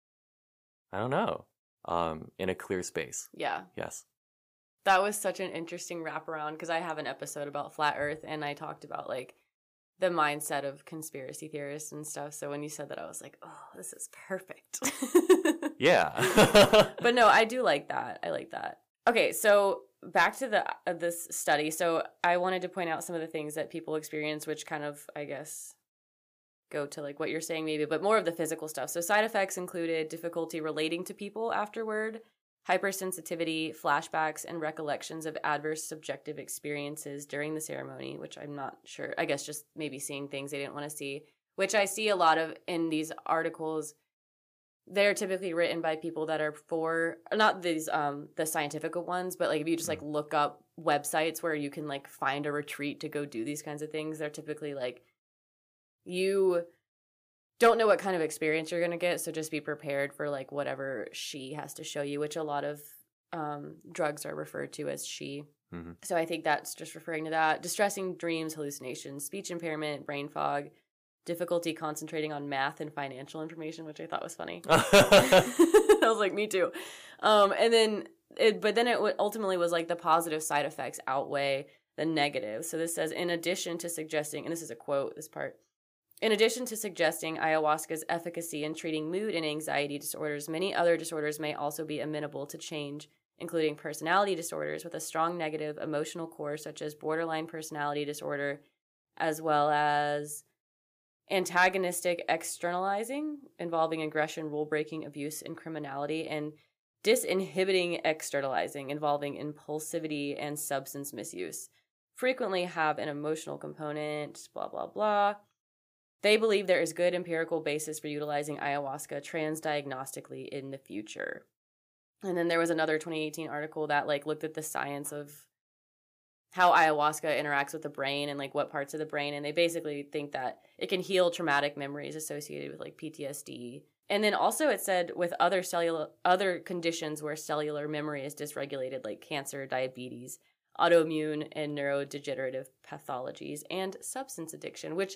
I don't know, um, in a clear space. Yeah. Yes. That was such an interesting wraparound because I have an episode about flat Earth and I talked about like the mindset of conspiracy theorists and stuff. So when you said that, I was like, oh, this is perfect. Yeah. But no, I do like that. I like that. Okay, so back to the uh, this study. So I wanted to point out some of the things that people experience, which kind of, I guess, go to like what you're saying maybe, but more of the physical stuff. So side effects included difficulty relating to people afterward, hypersensitivity, flashbacks, and recollections of adverse subjective experiences during the ceremony, which I'm not sure. I guess just maybe seeing things they didn't want to see, which I see a lot of in these articles. They're typically written by people that are for, not these, um, the scientific ones, but like if you just like look up websites where you can like find a retreat to go do these kinds of things, they're typically like, you don't know what kind of experience you're going to get, so just be prepared for like whatever she has to show you, which a lot of um, drugs are referred to as she. Mm-hmm. So I think that's just referring to that. Distressing dreams, hallucinations, speech impairment, brain fog, difficulty concentrating on math and financial information, which I thought was funny. I was like, me too. Um, and then, it, but then it ultimately was like the positive side effects outweigh the negative. So this says, in addition to suggesting, and this is a quote, this part, in addition to suggesting ayahuasca's efficacy in treating mood and anxiety disorders, many other disorders may also be amenable to change, including personality disorders with a strong negative emotional core, such as borderline personality disorder, as well as antagonistic externalizing, involving aggression, rule-breaking, abuse, and criminality, and disinhibiting externalizing, involving impulsivity and substance misuse. Frequently have an emotional component, blah, blah, blah. They believe there is good empirical basis for utilizing ayahuasca transdiagnostically in the future. And then there was another twenty eighteen article that like looked at the science of how ayahuasca interacts with the brain and like what parts of the brain. And they basically think that it can heal traumatic memories associated with like P T S D. And then also it said with other cellular, other conditions where cellular memory is dysregulated, like cancer, diabetes, autoimmune and neurodegenerative pathologies, and substance addiction, which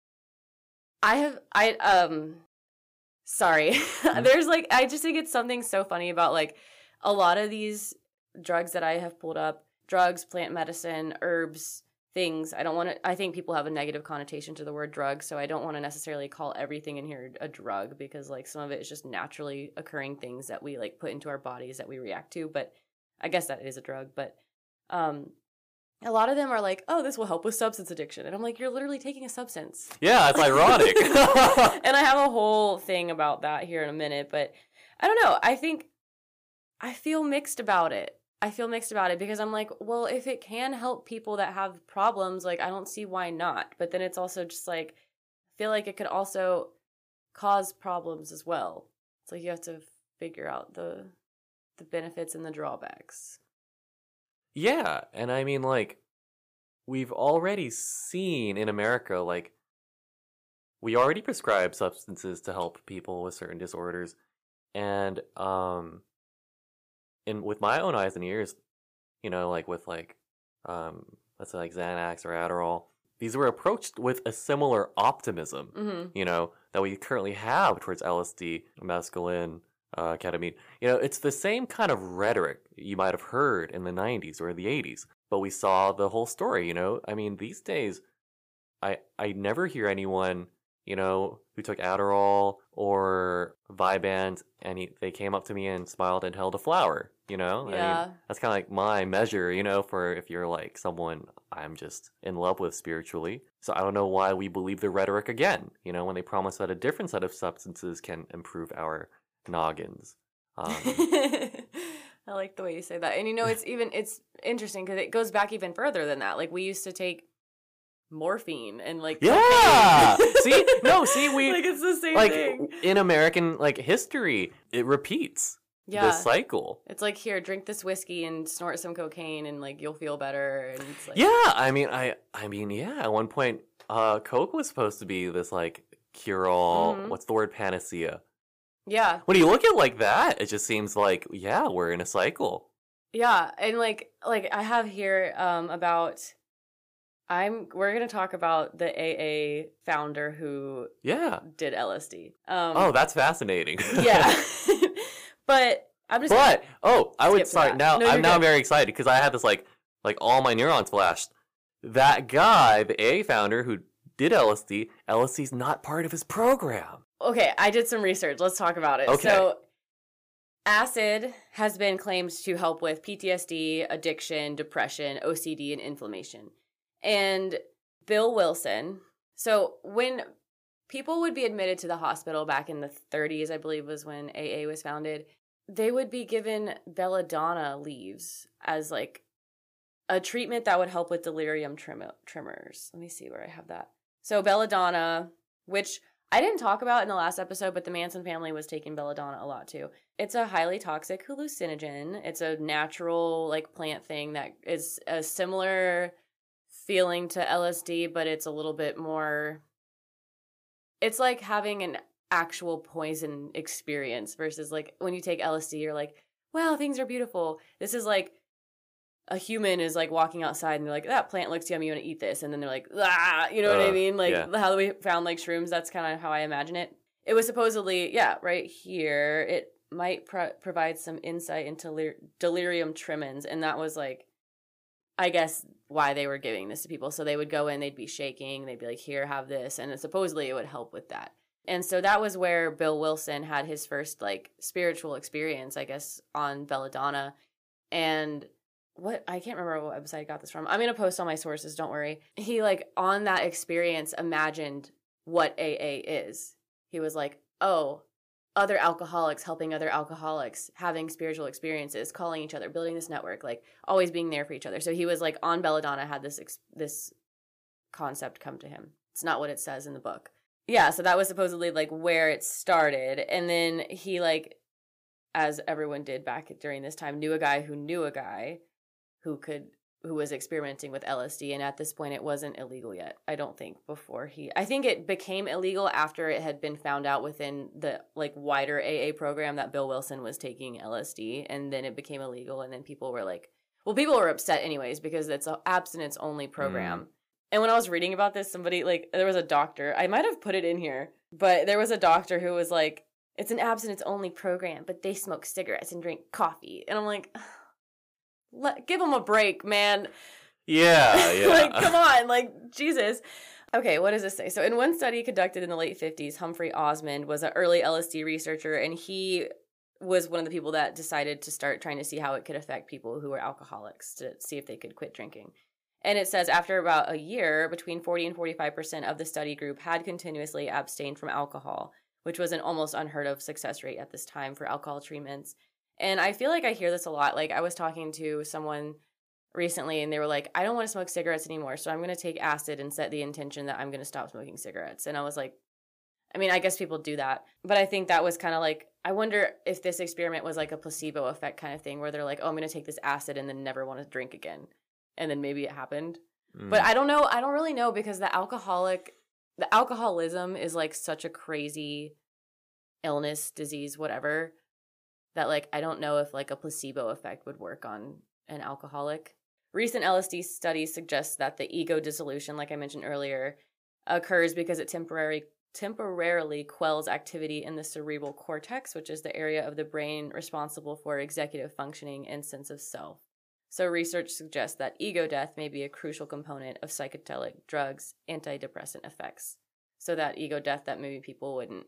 I have, I, um, sorry. There's like, I just think it's something so funny about like a lot of these drugs that I have pulled up, drugs, plant medicine, herbs, things. I don't want to, I think people have a negative connotation to the word drug, so I don't want to necessarily call everything in here a drug because like some of it is just naturally occurring things that we like put into our bodies that we react to, but I guess that is a drug. But, um, a lot of them are like, oh, this will help with substance addiction. And I'm like, you're literally taking a substance. Yeah, it's ironic. And I have a whole thing about that here in a minute. But I don't know. I think I feel mixed about it. I feel mixed about it because I'm like, well, if it can help people that have problems, like, I don't see why not. But then it's also just like, I feel like it could also cause problems as well. It's like you have to figure out the the benefits and the drawbacks. Yeah, and I mean, like, we've already seen in America, like, we already prescribe substances to help people with certain disorders, and, um, in with my own eyes and ears, you know, like, with, like, um, let's say, like, Xanax or Adderall, these were approached with a similar optimism, Mm-hmm. you know, that we currently have towards L S D, mescaline, Uh, ketamine. You know, it's the same kind of rhetoric you might have heard in the nineties or the eighties, but we saw the whole story, you know? I mean, these days, I I never hear anyone, you know, who took Adderall or Vyvanse and he, they came up to me and smiled and held a flower, you know? I Yeah. mean, that's kind of like my measure, you know, for if you're like someone I'm just in love with spiritually. So I don't know why we believe the rhetoric again, you know, when they promise that a different set of substances can improve our noggins. Um, I like the way you say that. And you know, it's even, it's interesting because it goes back even further than that. Like we used to take morphine and like yeah! cocaine. See? No, see, we... like it's the same like, thing. in American, like, history, it repeats. Yeah. this cycle. It's like, here, drink this whiskey and snort some cocaine and like you'll feel better. And it's like, Yeah, I mean, I, I mean, yeah. At one point, uh, Coke was supposed to be this like cure-all. Mhm. What's the word? Panacea. yeah, When you look at it like that, it just seems like, yeah, we're in a cycle. yeah, and like like I have here um about I'm we're gonna talk about the A A founder who Yeah. did L S D. Um, Oh, that's fascinating. yeah, but I'm just But oh, I would skip to sorry that. now. No, you're I'm now good. very excited because I had this like like all my neurons flashed. That guy, the A founder who did L S D, L S D's not part of his program. Okay, I did some research. Let's talk about it. Okay. So, acid has been claimed to help with P T S D, addiction, depression, O C D, and inflammation. And Bill Wilson, so when people would be admitted to the hospital back in the thirties, I believe was when A A was founded, they would be given belladonna leaves as like a treatment that would help with delirium trem- tremors. Let me see where I have that. So belladonna, which I didn't talk about in the last episode, but the Manson family was taking belladonna a lot too. It's a highly toxic hallucinogen. It's a natural like plant thing that is a similar feeling to L S D, but it's a little bit more, it's like having an actual poison experience versus like when you take L S D, you're like, wow, things are beautiful. This is like a human is like walking outside and they're like, that plant looks yummy, you want to eat this? And then they're like, ah, you know what I Uh, mean? Like yeah. how we found like shrooms, that's kind of how I imagine it. It was supposedly, yeah, right here, it might pro- provide some insight into lir- delirium tremens. And that was like, I guess why they were giving this to people. So they would go in, they'd be shaking, they'd be like, here, have this. And supposedly it would help with that. And so that was where Bill Wilson had his first like spiritual experience, I guess, on belladonna. And what, I can't remember what website I got this from. I'm going to post all my sources, don't worry. He like on that experience imagined what A A is. He was like, oh, other alcoholics helping other alcoholics, having spiritual experiences, calling each other, building this network, like always being there for each other. So he was like on belladonna, had this ex- this concept come to him. It's not what it says in the book. Yeah, so that was supposedly like where it started. And then he like, as everyone did back during this time, knew a guy who knew a guy who could who was experimenting with L S D, and at this point it wasn't illegal yet. I don't think before he I think it became illegal after it had been found out within the like wider A A program that Bill Wilson was taking L S D, and then it became illegal, and then people were like, well, people were upset anyways because it's an abstinence only program. Mm. And when I was reading about this, somebody like there was a doctor, I might have put it in here, but there was a doctor who was like, it's an abstinence only program, but they smoke cigarettes and drink coffee. And I'm like, Let, give them a break, man. Yeah, yeah. Like, come on, like, Jesus. Okay, what does this say? So in one study conducted in the late fifties, Humphrey Osmond was an early L S D researcher, and he was one of the people that decided to start trying to see how it could affect people who were alcoholics to see if they could quit drinking. And it says after about a year, between forty and forty-five percent of the study group had continuously abstained from alcohol, which was an almost unheard of success rate at this time for alcohol treatments. And I feel like I hear this a lot. Like I was talking to someone recently and they were like, I don't want to smoke cigarettes anymore, so I'm going to take acid and set the intention that I'm going to stop smoking cigarettes. And I was like, I mean, I guess people do that. But I think that was kind of like, I wonder if this experiment was like a placebo effect kind of thing where they're like, oh, I'm going to take this acid and then never want to drink again. And then maybe it happened. Mm. But I don't know. I don't really know because the alcoholic, the alcoholism is like such a crazy illness, disease, whatever, that like I don't know if like a placebo effect would work on an alcoholic. Recent L S D studies suggest that the ego dissolution, like I mentioned earlier, occurs because it temporarily temporarily quells activity in the cerebral cortex, which is the area of the brain responsible for executive functioning and sense of self. So research suggests that ego death may be a crucial component of psychedelic drugs' antidepressant effects. So that ego death that maybe people wouldn't.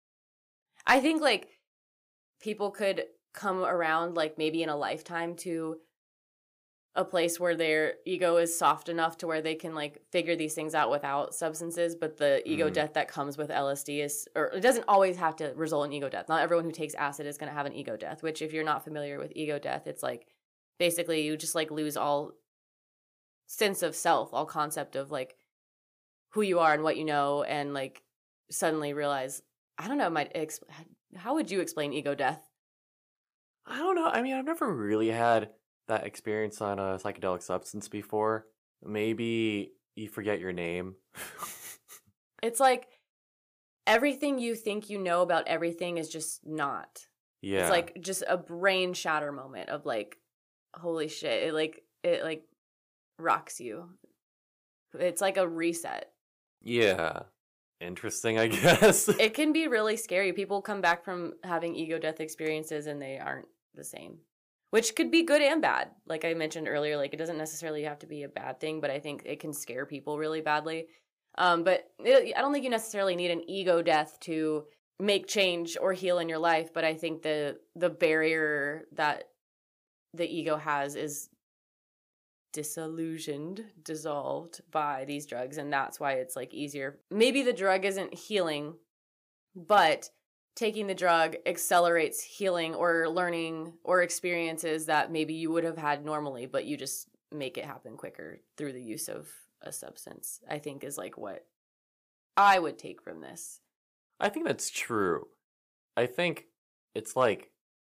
I think like people could come around like maybe in a lifetime to a place where their ego is soft enough to where they can like figure these things out without substances, but the ego mm. death that comes with L S D is, or it doesn't always have to result in ego death. Not everyone who takes acid is going to have an ego death, which if you're not familiar with ego death, it's like basically you just like lose all sense of self, all concept of like who you are and what you know, and like suddenly realize, I don't know, might exp- how would you explain ego death? I don't know. I mean, I've never really had that experience on a psychedelic substance before. Maybe you forget your name. It's like everything you think you know about everything is just not. Yeah. It's like just a brain shatter moment of like, holy shit. It like, it like rocks you. It's like a reset. Yeah. Interesting, I guess. It can be really scary. People come back from having ego death experiences and they aren't the same, which could be good and bad. Like I mentioned earlier, like it doesn't necessarily have to be a bad thing, but I think it can scare people really badly. Um, but it, I don't think you necessarily need an ego death to make change or heal in your life. But I think the the barrier that the ego has is disillusioned, dissolved by these drugs, and that's why it's like easier. Maybe the drug isn't healing, but taking the drug accelerates healing or learning or experiences that maybe you would have had normally, but you just make it happen quicker through the use of a substance, I think is like what I would take from this. I think that's true. I think it's like,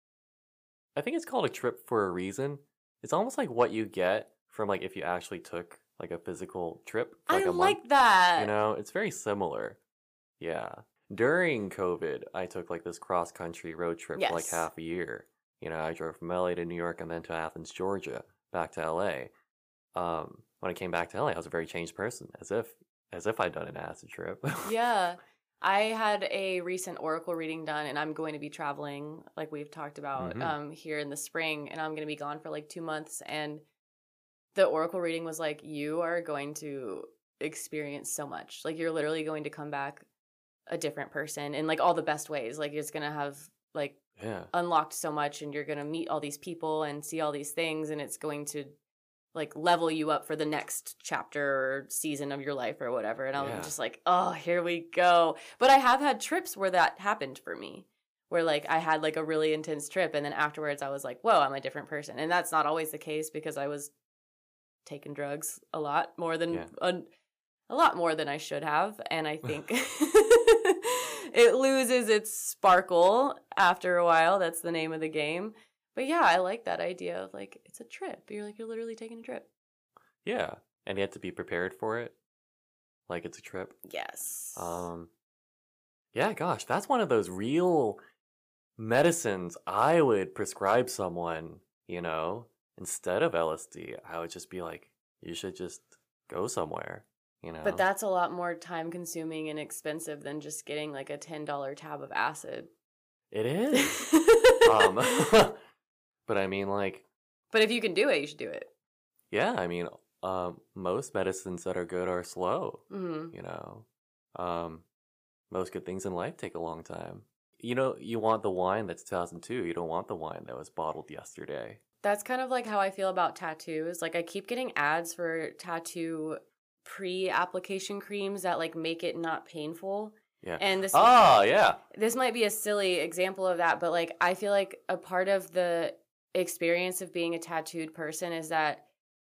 I think it's called a trip for a reason. It's almost like what you get from like if you actually took like a physical trip for like I a like month. that. You know, it's very similar. Yeah. During COVID, I took like this cross country road trip for like Yes. half a year. You know, I drove from L A to New York and then to Athens, Georgia, back to L A. Um, when I came back to L A, I was a very changed person, as if as if I'd done an acid trip. Yeah. I had a recent oracle reading done, and I'm going to be traveling, like we've talked about, Mhm. um, here in the spring, and I'm going to be gone for like two months. And the oracle reading was like, you are going to experience so much. Like, you're literally going to come back a different person in like all the best ways. Like, it's going to have like Yeah. unlocked so much, and you're going to meet all these people and see all these things, and it's going to like level you up for the next chapter or season of your life or whatever. And I'm Yeah. just like, oh, here we go. But I have had trips where that happened for me, where like I had like a really intense trip, and then afterwards I was like, whoa, I'm a different person. And that's not always the case because I was taking drugs a lot more than Yeah. a, a lot more than I should have. And I think it loses its sparkle after a while. That's the name of the game. But yeah, I like that idea of like, it's a trip. You're like, you're literally taking a trip. Yeah. And you have to be prepared for it. Like it's a trip. Yes. Um Yeah, gosh, that's one of those real medicines I would prescribe someone, you know, instead of L S D. I would just be like, you should just go somewhere, you know. But that's a lot more time consuming and expensive than just getting like a ten dollar tab of acid. It is. um But I mean, like, But if you can do it, you should do it. yeah, I mean, um, most medicines that are good are slow, Mm-hmm. you know. Um, most good things in life take a long time. You know, you want the wine that's two thousand two. You don't want the wine that was bottled yesterday. That's kind of like how I feel about tattoos. Like, I keep getting ads for tattoo pre-application creams that like make it not painful. Yeah. And this Oh, yeah. this might be a silly example of that, but like I feel like a part of the experience of being a tattooed person is that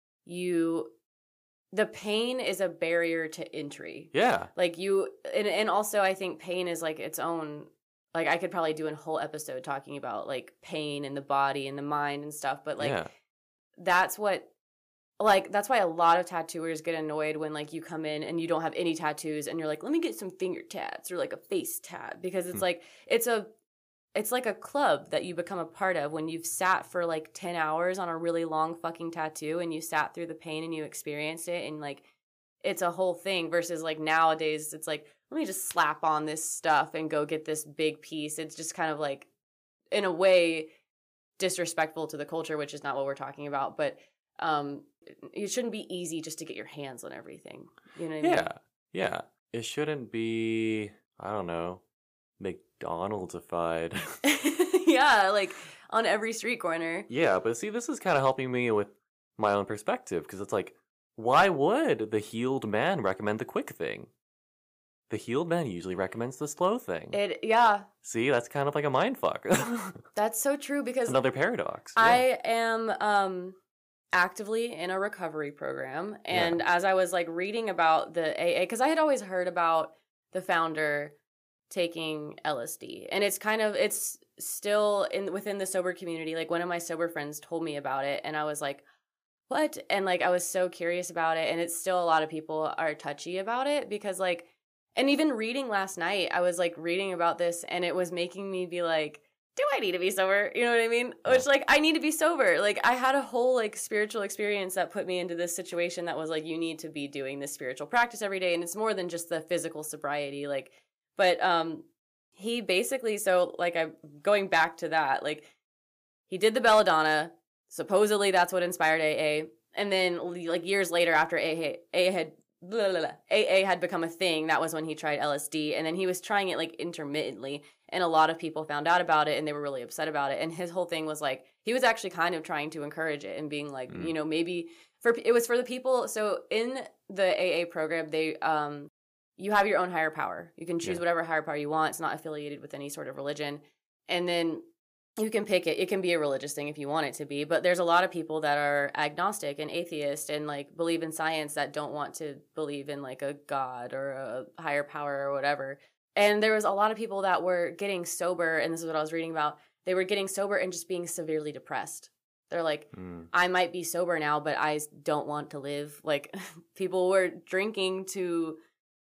you the pain is a barrier to entry. Yeah. Like you and, and also I think pain is like its own, like I could probably do a whole episode talking about like pain in the body and the mind and stuff, but like yeah. that's what like that's why a lot of tattooers get annoyed when like you come in and you don't have any tattoos and you're like, let me get some finger tats or like a face tat, because it's Hmm. like it's a it's like a club that you become a part of when you've sat for like ten hours on a really long fucking tattoo and you sat through the pain and you experienced it, and like it's a whole thing versus like nowadays it's like, let me just slap on this stuff and go get this big piece. It's just kind of like in a way disrespectful to the culture, which is not what we're talking about, but um it shouldn't be easy just to get your hands on everything. You know what I mean? Yeah. Yeah. It shouldn't be, I don't know, McDonald'sified. Yeah, like on every street corner. Yeah, but see, this is kind of helping me with my own perspective, because it's like, why would the healed man recommend the quick thing? The healed man usually recommends the slow thing. It yeah, See, that's kind of like a mind fuck. that's so true because Another paradox. Yeah. I am um actively in a recovery program, and as I was like reading about the A A, because I had always heard about the founder taking L S D, and it's kind of it's still in within the sober community. Like one of my sober friends told me about it, and I was like, what? And like I was so curious about it, and it's still a lot of people are touchy about it because like, and even reading last night, I was like reading about this, and it was making me be like, do I need to be sober? You know what I mean? Yeah. Which, like, I need to be sober. Like, I had a whole, like, spiritual experience that put me into this situation that was, like, you need to be doing this spiritual practice every day. And it's more than just the physical sobriety. Like, but um, he basically, so, like, I'm going back to that. Like, he did the belladonna. Supposedly that's what inspired A A. And then, like, years later after A A, A A had... Blah, blah, blah. A A had become a thing. That was when he tried L S D, and then he was trying it like intermittently, and a lot of people found out about it and they were really upset about it. And his whole thing was like he was actually kind of trying to encourage it and being like, mm. you know, maybe for it was for the people. So in the A A program, they um you have your own higher power. You can choose yeah. whatever higher power you want. It's not affiliated with any sort of religion, and then you can pick it. It can be a religious thing if you want it to be, but there's a lot of people that are agnostic and atheist and like believe in science that don't want to believe in like a God or a higher power or whatever. And there was a lot of people that were getting sober, and this is what I was reading about. They were getting sober and just being severely depressed. They're like, mm. I might be sober now, but I don't want to live. Like people were drinking to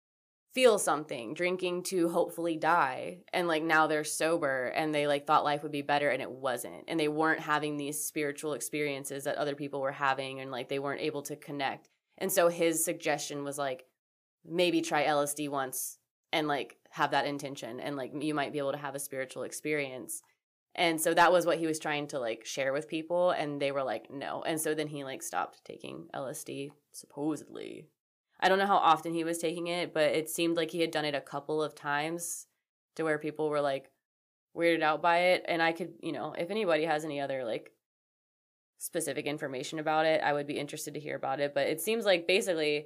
feel something, drinking to hopefully die, and like now they're sober and they like thought life would be better, and it wasn't, and they weren't having these spiritual experiences that other people were having, and like they weren't able to connect. And so his suggestion was like, maybe try L S D once and like have that intention, and like you might be able to have a spiritual experience. And so that was what he was trying to like share with people, and they were like no. And so then he like stopped taking L S D, supposedly. I don't know how often he was taking it, but it seemed like he had done it a couple of times to where people were like weirded out by it. And I could, you know, if anybody has any other like specific information about it, I would be interested to hear about it. But it seems like basically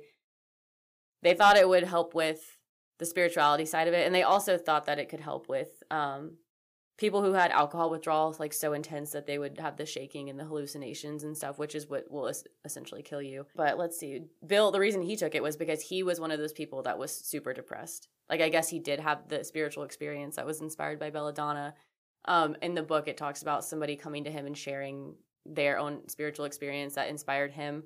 they thought it would help with the spirituality side of it. And they also thought that it could help with um, people who had alcohol withdrawals, like so intense that they would have the shaking and the hallucinations and stuff, which is what will es- essentially kill you. But let's see. Bill, the reason he took it was because he was one of those people that was super depressed. Like, I guess he did have the spiritual experience that was inspired by belladonna. Um, in the book, it talks about somebody coming to him and sharing their own spiritual experience that inspired him.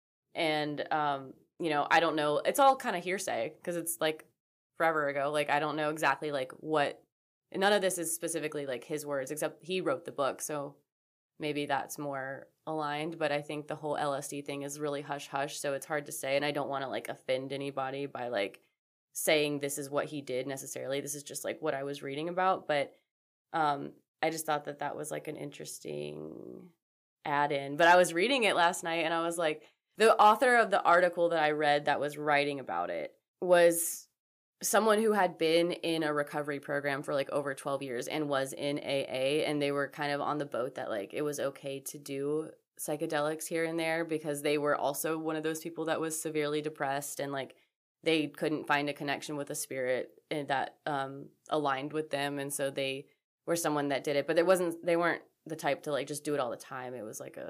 And, um, you know, I don't know. It's all kind of hearsay because it's like forever ago. Like, I don't know exactly like what. And none of this is specifically like his words, except he wrote the book, so maybe that's more aligned. But I think the whole L S D thing is really hush hush, so it's hard to say. And I don't want to like offend anybody by like saying this is what he did necessarily. This is just like what I was reading about. But um, I just thought that that was like an interesting add-in. But I was reading it last night, and I was like, the author of the article that I read that was writing about it was someone who had been in a recovery program for like over twelve years and was in A A, and they were kind of on the boat that like it was okay to do psychedelics here and there because they were also one of those people that was severely depressed, and like they couldn't find a connection with a spirit that um aligned with them, and so they were someone that did it. But it wasn't they weren't the type to like just do it all the time. It was like a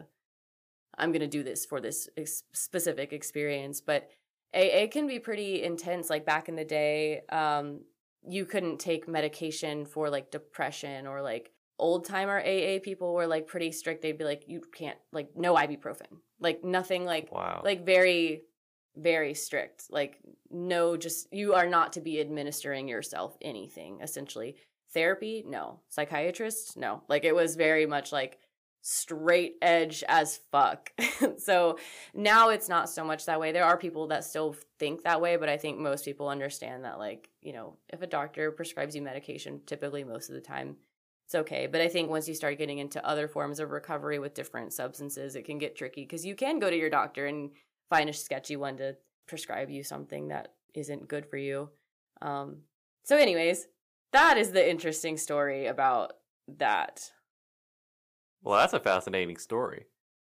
I'm gonna do this for this ex- specific experience. But A A can be pretty intense. Like back in the day, um, you couldn't take medication for like depression, or like old timer A A people were like pretty strict. They'd be like, you can't like no ibuprofen, like nothing, like wow. like very, very strict. Like no, just you are not to be administering yourself anything. Essentially, therapy, no. Psychiatrist, no. Like it was very much like straight edge as fuck. So now it's not so much that way. There are people that still think that way, but I think most people understand that, like, you know, if a doctor prescribes you medication, typically most of the time it's okay. But I think once you start getting into other forms of recovery with different substances, it can get tricky because you can go to your doctor and find a sketchy one to prescribe you something that isn't good for you. Um, so anyways, that is the interesting story about that. Well, that's a fascinating story.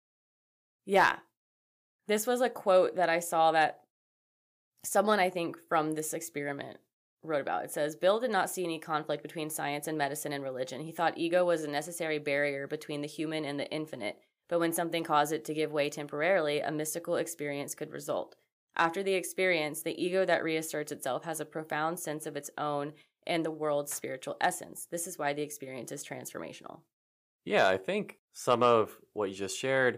Yeah. This was a quote that I saw that someone, I think, from this experiment wrote about. It says, Bill did not see any conflict between science and medicine and religion. He thought ego was a necessary barrier between the human and the infinite, but when something caused it to give way temporarily, a mystical experience could result. After the experience, the ego that reasserts itself has a profound sense of its own and the world's spiritual essence. This is why the experience is transformational. Yeah, I think some of what you just shared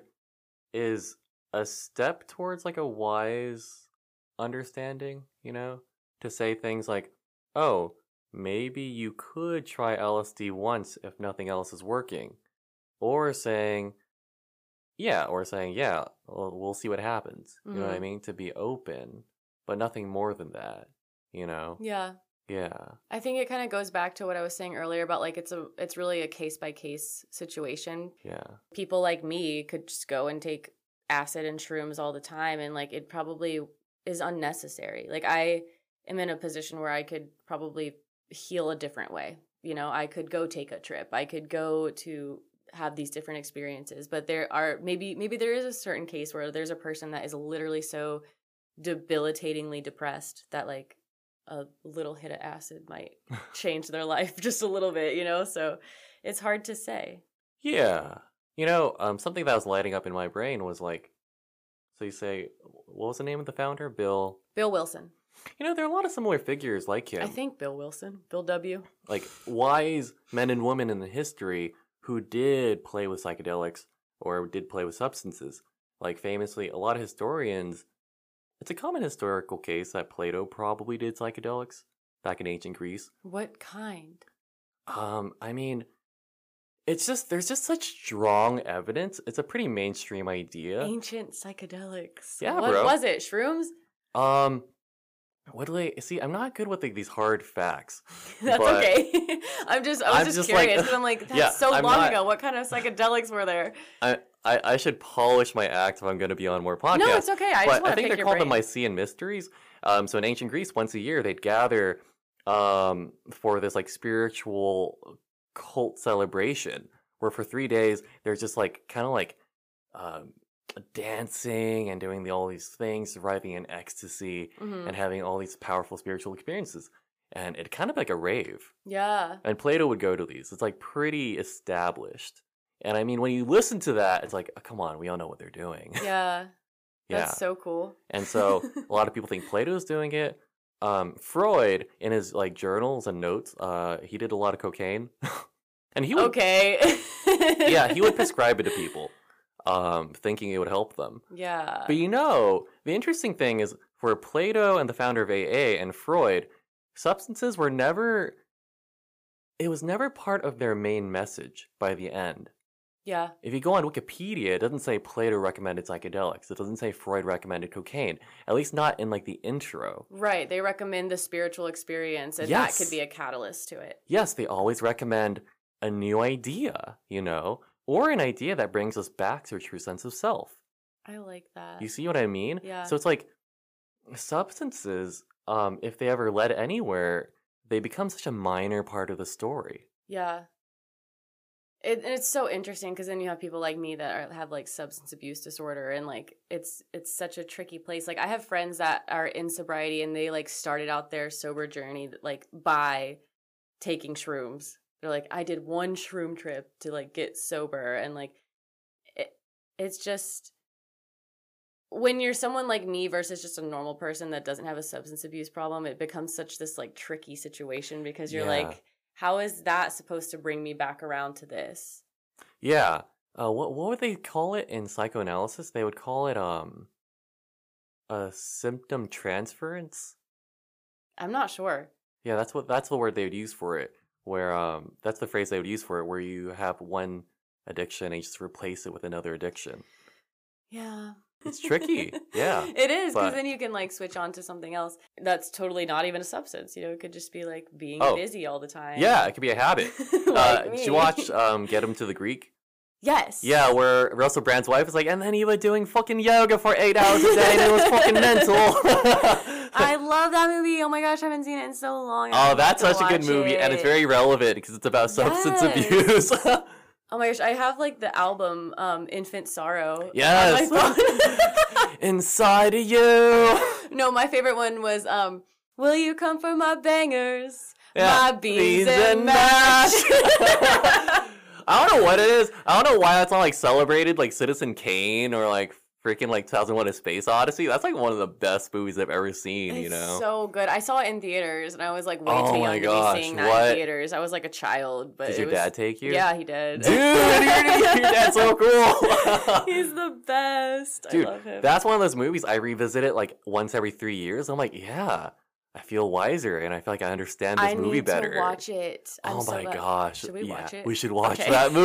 is a step towards like a wise understanding, you know, to say things like, oh, maybe you could try L S D once if nothing else is working. Or saying, yeah, or saying, yeah, well, we'll see what happens. You know what I Mhm. mean? To be open, but nothing more than that, you know? Yeah. Yeah. I think it kind of goes back to what I was saying earlier about like it's a it's really a case by case situation. Yeah. People like me could just go and take acid and shrooms all the time, and like it probably is unnecessary. Like I am in a position where I could probably heal a different way. You know, I could go take a trip. I could go to have these different experiences, but there are maybe maybe there is a certain case where there's a person that is literally so debilitatingly depressed that like a little hit of acid might change their life just a little bit, you know? So it's hard to say. Yeah. You know, um, something that was lighting up in my brain was like, so you say, what was the name of the founder? Bill. Bill Wilson. You know, there are a lot of similar figures like him. I think Bill Wilson. Bill W. Like wise men and women in the history who did play with psychedelics or did play with substances. Like famously, a lot of historians, it's a common historical case that Plato probably did psychedelics back in ancient Greece. What kind? Um, I mean, it's just, there's just such strong evidence. It's a pretty mainstream idea. Ancient psychedelics. Yeah, what bro. was it? Shrooms? Um, what do they, see, I'm not good with like, these hard facts. That's but okay. I'm just, I was I'm just, just curious like- because I'm like, that's Yeah, so I'm long not- ago. What kind of psychedelics were there? I, I, I should polish my act if I'm going to be on more podcasts. No, it's okay. I just but want I to think pick they're your called brain. the Mycenaean Mysteries. Um, so in ancient Greece, once a year, they'd gather um, for this like spiritual cult celebration, where for three days there's just like kind of like um, dancing and doing the, all these things, arriving in ecstasy Mhm. and having all these powerful spiritual experiences. And it kind of like a rave. Yeah. And Plato would go to these. It's like pretty established. And I mean, when you listen to that, it's like, oh, come on, we all know what they're doing. Yeah. Yeah. That's so cool. And so a lot of people think Plato's doing it. Um, Freud, in his like journals and notes, uh, he did a lot of cocaine. And he would, Okay. yeah, he would prescribe it to people, um, thinking it would help them. Yeah. But you know, the interesting thing is for Plato and the founder of A A and Freud, substances were never, it was never part of their main message by the end. Yeah. If you go on Wikipedia, it doesn't say Plato recommended psychedelics. It doesn't say Freud recommended cocaine. At least not in like the intro. Right. They recommend the spiritual experience, and Yes. that could be a catalyst to it. Yes, they always recommend a new idea, you know, or an idea that brings us back to a true sense of self. I like that. You see what I mean? Yeah. So it's like substances, um, if they ever led anywhere, they become such a minor part of the story. Yeah. It, and it's so interesting because then you have people like me that are, have like substance abuse disorder, and like it's it's such a tricky place. Like I have friends that are in sobriety and they like started out their sober journey like by taking shrooms. They're like, I did one shroom trip to like get sober, and like it, it's just when you're someone like me versus just a normal person that doesn't have a substance abuse problem, it becomes such this like tricky situation because you're Yeah. like, how is that supposed to bring me back around to this? Yeah. Uh, what what would they call it in psychoanalysis? They would call it um a symptom transference. I'm not sure. Yeah, that's what that's the word they would use for it. Where um that's the phrase they would use for it, where you have one addiction and you just replace it with another addiction. Yeah. It's tricky. Yeah. It is, because But- then you can like switch on to something else that's totally not even a substance. You know, it could just be like being Oh. busy all the time. Yeah, it could be a habit. Like uh, me. did you watch um Get Him to the Greek? Yes. Yeah, where Russell Brand's wife is like, and then he was doing fucking yoga for eight hours a day and it was fucking mental. I love that movie. Oh my gosh, I haven't seen it in so long. I Oh, have that's to such a good watch movie, and it's it. very relevant because it's about substance Yes. abuse. Oh my gosh, I have like the album um, Infant Sorrow Yes. on my phone. Inside of you. No, my favorite one was um, Will You Come for My Bangers? Yeah, My beans, and mash. I don't know what it is. I don't know why that's not like celebrated, like Citizen Kane or like freaking like two thousand one: A Space Odyssey. That's like one of the best movies I've ever seen. It's you know, so good. I saw it in theaters, and I was like way Oh too my young gosh, to be seeing that what? in theaters. I was like a child, but did it your was, dad take you? Yeah, he did. Dude, your, your dad's so cool. He's the best. Dude, I love him. that's one of those movies I revisit it like once every three years. I'm like, yeah, I feel wiser and I feel like I understand this I movie need better. to watch it. I'm oh so my glad- gosh. Should we yeah, watch it? We should watch Okay. that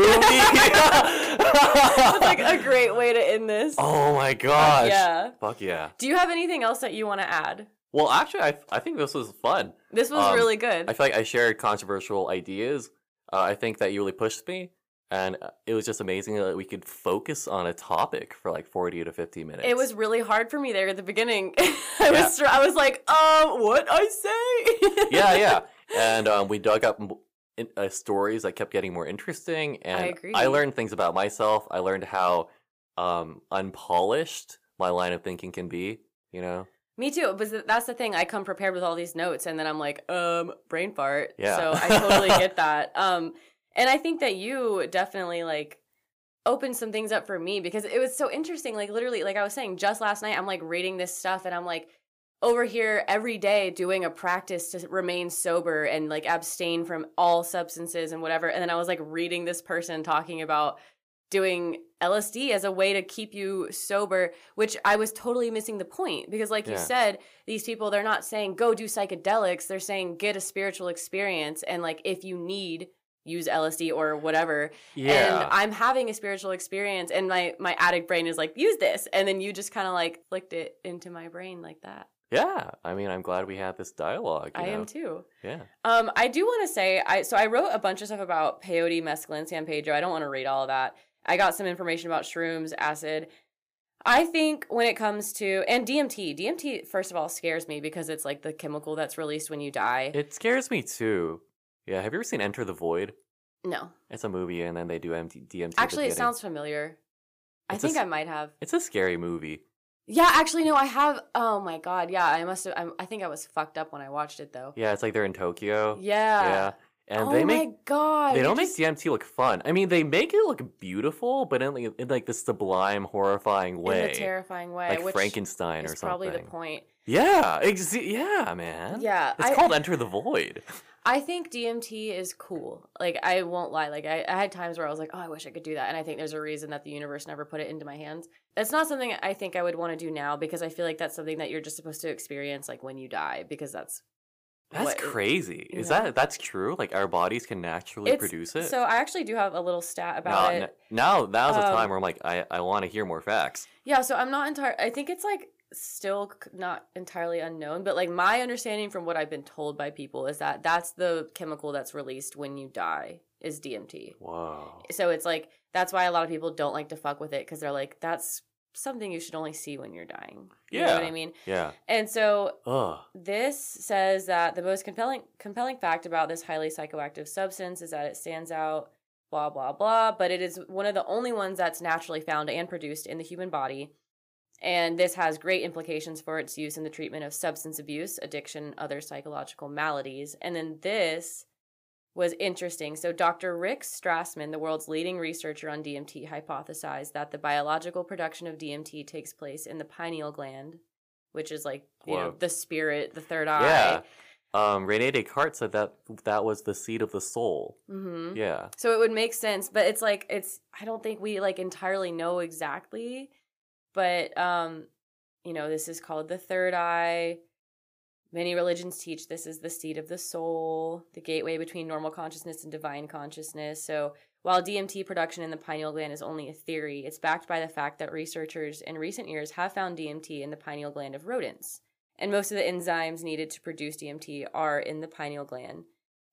movie. That's like a great way to end this. Oh my gosh. Yeah. Fuck yeah. Do you have anything else that you want to add? Well, actually, I, I think this was fun. This was Um, really good. I feel like I shared controversial ideas. Uh, I think that you really pushed me. And uh, it was just amazing that we could focus on a topic for like forty to fifty minutes. It was really hard for me there at the beginning. I was str- I was like, um, what I say? yeah, yeah. And um, we dug up m- in, uh, stories that kept getting more interesting. And I agree. I learned things about myself. I learned how um, unpolished my line of thinking can be, you know? Me too, but that's the thing. I come prepared with all these notes, and then I'm like, um, brain fart. Yeah. So I totally get that. Um, and I think that you definitely like opened some things up for me because it was so interesting. Like literally, like I was saying, just last night, I'm like reading this stuff, and I'm like over here every day doing a practice to remain sober and like abstain from all substances and whatever. And then I was like reading this person talking about doing L S D as a way to keep you sober, which I was totally missing the point because like you Yeah. said, these people, they're not saying go do psychedelics. They're saying get a spiritual experience. And like, if you need, use L S D or whatever. Yeah. And I'm having a spiritual experience and my, my addict brain is like, use this. And then you just kind of like flicked it into my brain like that. yeah. I mean, I'm glad we had this dialogue. you I know? am too. Yeah. Um, I do want to say, I so I wrote a bunch of stuff about peyote, mescaline, San Pedro. I don't want to read all of that. I got some information about shrooms, acid. I think when it comes to, and D M T, D M T, first of all, scares me because it's like the chemical that's released when you die. It scares me too. Yeah. Have you ever seen Enter the Void? No. It's a movie and then they do M T- D M T. at the Actually, it beginning. sounds familiar. I It's a think s- I might have. It's a scary movie. Yeah, actually, no, I have. Oh my God. Yeah, I must have. I'm, I think I was fucked up when I watched it though. Yeah. It's like they're in Tokyo. Yeah. Yeah. And oh they my make God. They you don't just- make D M T look fun. I mean, they make it look beautiful, but in like, in like this sublime, horrifying way, in a terrifying way. like which Frankenstein or is probably something. the point. Yeah, ex- yeah, man. Yeah, it's I- called Enter the Void. I think D M T is cool. Like, I won't lie. Like, I, I had times where I was like, oh, I wish I could do that. And I think there's a reason that the universe never put it into my hands. That's not something I think I would want to do now because I feel like that's something that you're just supposed to experience, like, when you die, because that's That's what- crazy. Is yeah. that that's true? Like our bodies can naturally It's- produce it. So I actually do have a little stat about now, it. n- now, now's the Um, time where I'm like, I, I want to hear more facts. Yeah, so I'm not entire. I think it's like still c- not entirely unknown, but like my understanding from what I've been told by people is that that's the chemical that's released when you die is D M T. Whoa. So it's like that's why a lot of people don't like to fuck with it because they're like that's something you should only see when you're dying. You know what Yeah. I mean? Yeah. And so Ugh. this says that the most compelling compelling fact about this highly psychoactive substance is that it stands out blah blah blah, but it is one of the only ones that's naturally found and produced in the human body. And this has great implications for its use in the treatment of substance abuse, addiction, other psychological maladies. And then this was interesting. So Doctor Rick Strassman, the world's leading researcher on D M T, hypothesized that the biological production of D M T takes place in the pineal gland, which is like, you know, Whoa. the spirit, the third eye. Yeah. Um, Rene Descartes said that that was the seat of the soul. Mm-hmm. Yeah. So it would make sense, but it's like, it's, I don't think we like entirely know exactly, but, um, you know, this is called the third eye. Many religions teach this is the seat of the soul, the gateway between normal consciousness and divine consciousness. So while D M T production in the pineal gland is only a theory, it's backed by the fact that researchers in recent years have found D M T in the pineal gland of rodents. And most of the enzymes needed to produce D M T are in the pineal gland.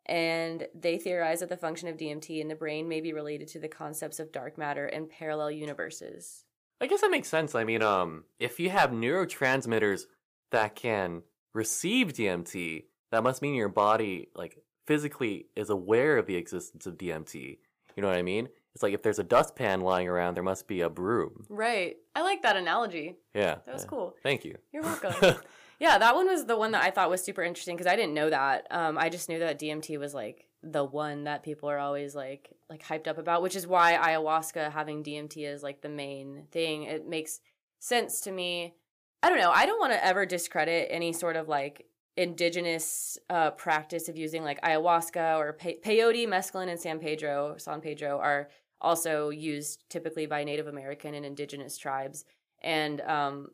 And they theorize that the function of D M T in the brain may be related to the concepts of dark matter and parallel universes. I guess that makes sense. I mean, um, if you have neurotransmitters that can receive D M T, that must mean your body, like, physically is aware of the existence of D M T. You know what I mean? It's like if there's a dustpan lying around, there must be a broom. Right. I like that analogy. Yeah. That was yeah. cool. Thank you. You're welcome. Yeah, that one was the one that I thought was super interesting because I didn't know that. Um, I just knew that D M T was like the one that people are always like like hyped up about, which is why ayahuasca having D M T as like the main thing. It makes sense to me. I don't know. I don't want to ever discredit any sort of like indigenous uh, practice of using like ayahuasca or pe- peyote, mescaline, and San Pedro, San Pedro are also used typically by Native American and indigenous tribes. And um,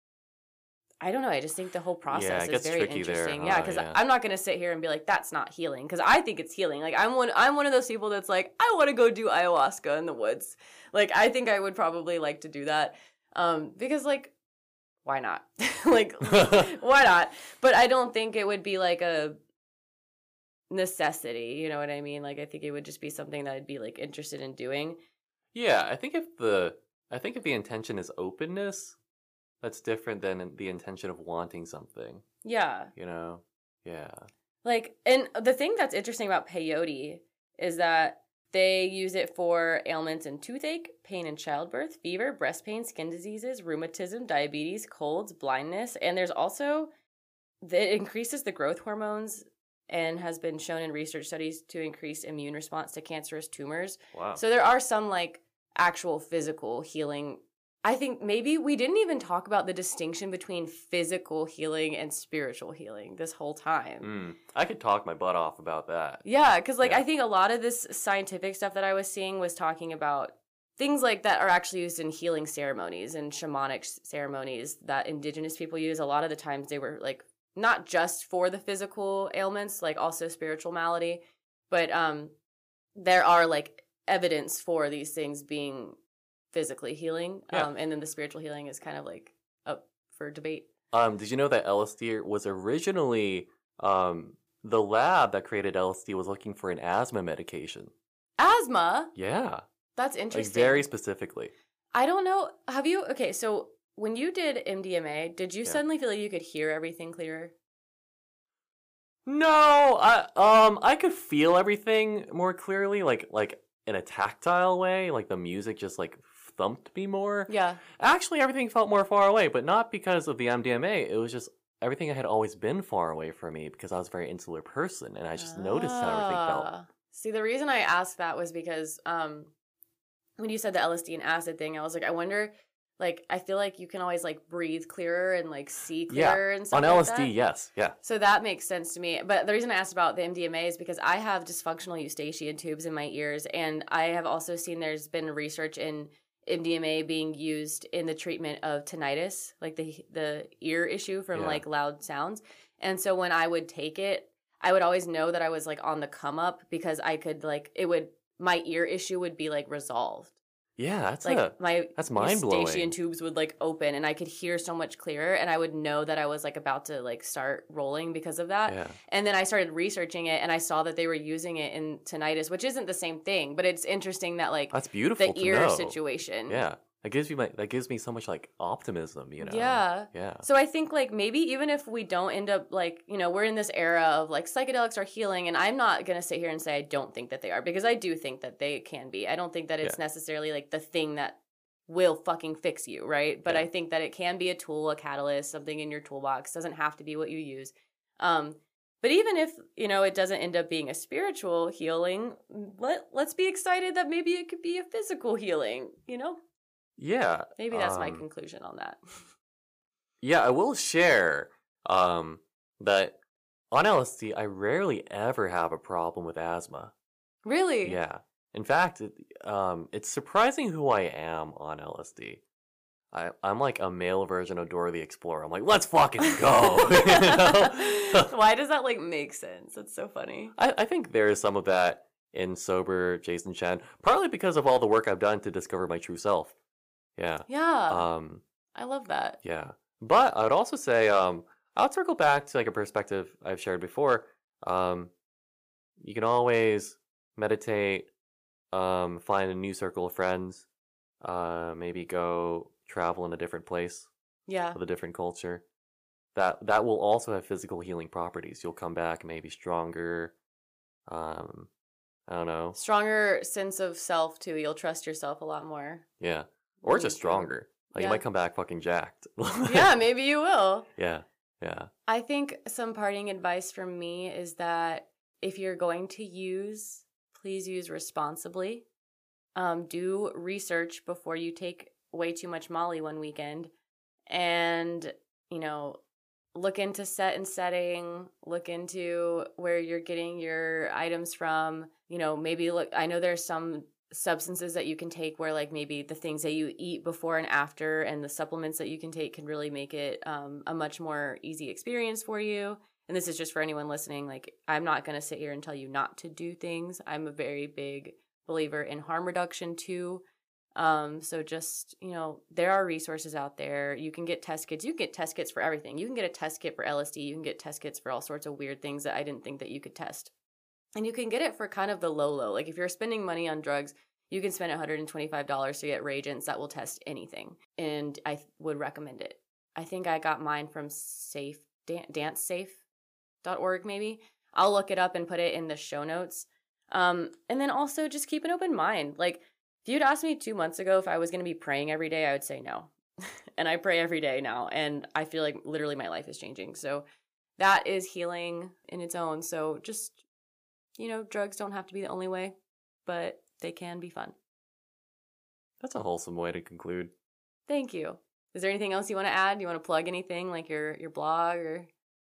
I don't know. I just think the whole process Yeah, it is gets very tricky interesting. there, Yeah, huh? because Yeah. I'm not going to sit here and be like, that's not healing, because I think it's healing. Like I'm one, I'm one of those people that's like, I want to go do ayahuasca in the woods. Like I think I would probably like to do that, um, because like, why not? Like, why not? But I don't think it would be like a necessity. You know what I mean? Like I think it would just be something that I'd be like interested in doing. Yeah, I think if the I think if the intention is openness, that's different than the intention of wanting something, Yeah. you know? Yeah. Like, and the thing that's interesting about peyote is that they use it for ailments in toothache, pain in childbirth, fever, breast pain, skin diseases, rheumatism, diabetes, colds, blindness. And there's also, it increases the growth hormones and has been shown in research studies to increase immune response to cancerous tumors. Wow. So there are some like actual physical healing. I think maybe we didn't even talk about the distinction between physical healing and spiritual healing this whole time. Mm, I could talk my butt off about that. Yeah, because like Yeah. I think a lot of this scientific stuff that I was seeing was talking about things like that are actually used in healing ceremonies and shamanic s- ceremonies that indigenous people use. A lot of the times they were like not just for the physical ailments, like also spiritual malady, but um, there are like evidence for these things being physically healing, Yeah. um, and then the spiritual healing is kind of like up for debate. Um, did you know that L S D was originally um the lab that created L S D was looking for an asthma medication? Asthma, Yeah, that's like interesting. very specifically. I don't know. Have you? Okay, so when you did M D M A, did you Yeah. suddenly feel like you could hear everything clearer? No, I um I could feel everything more clearly, like like in a tactile way, like the music just like thumped me more. Yeah. Actually, everything felt more far away, but not because of the M D M A. It was just everything had always been far away from me because I was a very insular person, and I just noticed how everything felt. Ah. See, the reason I asked that was because um, when you said the L S D and acid thing, I was like, I wonder, like, I feel like you can always like breathe clearer and like see Yeah, clearer and stuff on like L S D, that. yes, yeah. So that makes sense to me. But the reason I asked about the M D M A is because I have dysfunctional eustachian tubes in my ears, and I have also seen there's been research in M D M A being used in the treatment of tinnitus, like the the ear issue from Yeah. like loud sounds. And so when I would take it, I would always know that I was like on the come up because I could like it would my ear issue would be like resolved. Yeah, that's Like a my that's mind-blowing. eustachian tubes would like open and I could hear so much clearer, and I would know that I was like about to like start rolling because of that. yeah. And then I started researching it, and I saw that they were using it in tinnitus, which isn't the same thing, but it's interesting that like That's beautiful the to ear know. situation. Yeah, that gives me my, that gives me so much like optimism, you know. Yeah. Yeah. So I think like maybe even if we don't end up like, you know, we're in this era of like psychedelics are healing, and I'm not going to sit here and say I don't think that they are, because I do think that they can be. I don't think that it's Yeah. necessarily like the thing that will fucking fix you, right? But Yeah. I think that it can be a tool, a catalyst, something in your toolbox. Doesn't have to be what you use. Um but even if, you know, it doesn't end up being a spiritual healing, let let's be excited that maybe it could be a physical healing, you know? Yeah. Maybe that's my um, conclusion on that. Yeah, I will share um that on L S D I rarely ever have a problem with asthma. Really? Yeah. In fact, it, um it's surprising who I am on L S D. I I'm like a male version of Dora the Explorer. I'm like, let's fucking go. You know? Why does that like make sense? That's so funny. I, I think there is some of that in sober Jason Chen, partly because of all the work I've done to discover my true self. Yeah. Yeah. Um I love that. Yeah. But I would also say, um, I'll circle back to like a perspective I've shared before. Um, you can always meditate, um, find a new circle of friends, uh, maybe go travel in a different place Yeah. with a different culture. That that will also have physical healing properties. You'll come back maybe stronger. Um, I don't know. Stronger sense of self too. You'll trust yourself a lot more. Yeah. Or moving just forward. stronger. Like, Yeah. you might come back fucking jacked. Yeah, maybe you will. Yeah. Yeah. I think some parting advice from me is that if you're going to use, please use responsibly. Um, do research before you take way too much Molly one weekend. And, you know, look into set and setting, look into where you're getting your items from. You know, maybe look, I know there's some substances that you can take where like maybe the things that you eat before and after and the supplements that you can take can really make it um, a much more easy experience for you. And this is just for anyone listening. Like, I'm not going to sit here and tell you not to do things. I'm a very big believer in harm reduction too. Um, so just, you know, there are resources out there. You can get test kits. You can get test kits for everything. You can get a test kit for L S D. You can get test kits for all sorts of weird things that I didn't think that you could test. And you can get it for kind of the low, low. Like if you're spending money on drugs, you can spend one hundred twenty-five dollars to get reagents that will test anything. And I th- would recommend it. I think I got mine from Safe, Dan- dance safe dot org maybe. I'll look it up and put it in the show notes. Um, and then also just keep an open mind. Like, if you'd asked me two months ago if I was going to be praying every day, I would say no. And I pray every day now. And I feel like literally my life is changing. So that is healing in its own. So just, you know, drugs don't have to be the only way, but they can be fun. That's a wholesome way to conclude. Thank you. Is there anything else you want to add? You want to plug anything like your, your blog or?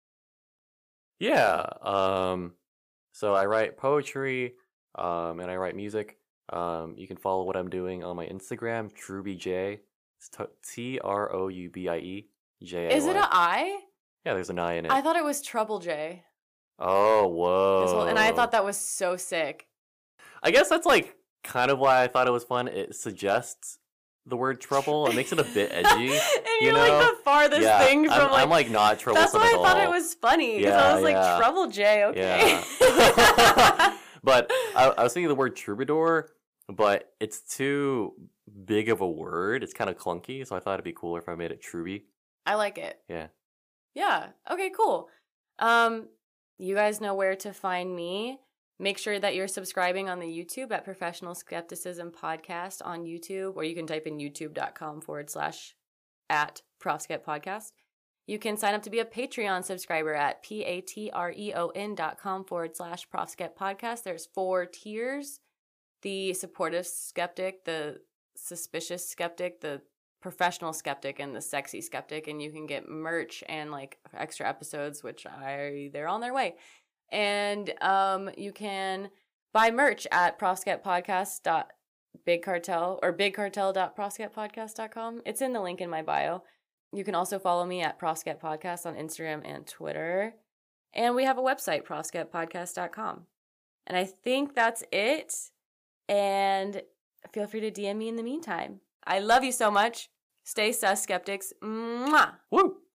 Yeah. Um, so I write poetry um, and I write music. Um, you can follow what I'm doing on my Instagram, TroubyJ. It's T R O U B I E J A Y. Is it an I? Yeah, there's an I in it. I thought it was Trouble J. Oh, whoa. Whole, and I thought that was so sick. I guess that's like kind of why I thought it was fun. It suggests the word trouble. It makes it a bit edgy. And you you're know? like the farthest yeah, thing from I'm, like... I'm like not troublesome That's why I at thought all. it was funny. Because Yeah, I was like, yeah. Trouble J, okay. Yeah. But I, I was thinking the word troubadour, but it's too big of a word. It's kind of clunky, so I thought it'd be cooler if I made it Truby. I like it. Yeah. Yeah. Okay, cool. Um, you guys know where to find me. Make sure that you're subscribing on the YouTube at Professional Skepticism Podcast on YouTube, or you can type in youtube.com forward slash at ProfSkept Podcast. You can sign up to be a Patreon subscriber at P-A-T-R-E-O-N dot com forward slash ProfSkept Podcast. There's four tiers. The supportive skeptic, the suspicious skeptic, the professional skeptic, and the sexy skeptic. And you can get merch and like extra episodes, which I they're on their way. And um, you can buy merch at ProfSkeptPodcast dot big cartel or big cartel dot profskept podcast dot com. It's in the link in my bio. You can also follow me at ProfSkept Podcast on Instagram and Twitter. And we have a website, profskept podcast dot com. And I think that's it. And feel free to D M me in the meantime. I love you so much. Stay sus, skeptics. Mwah! Woo!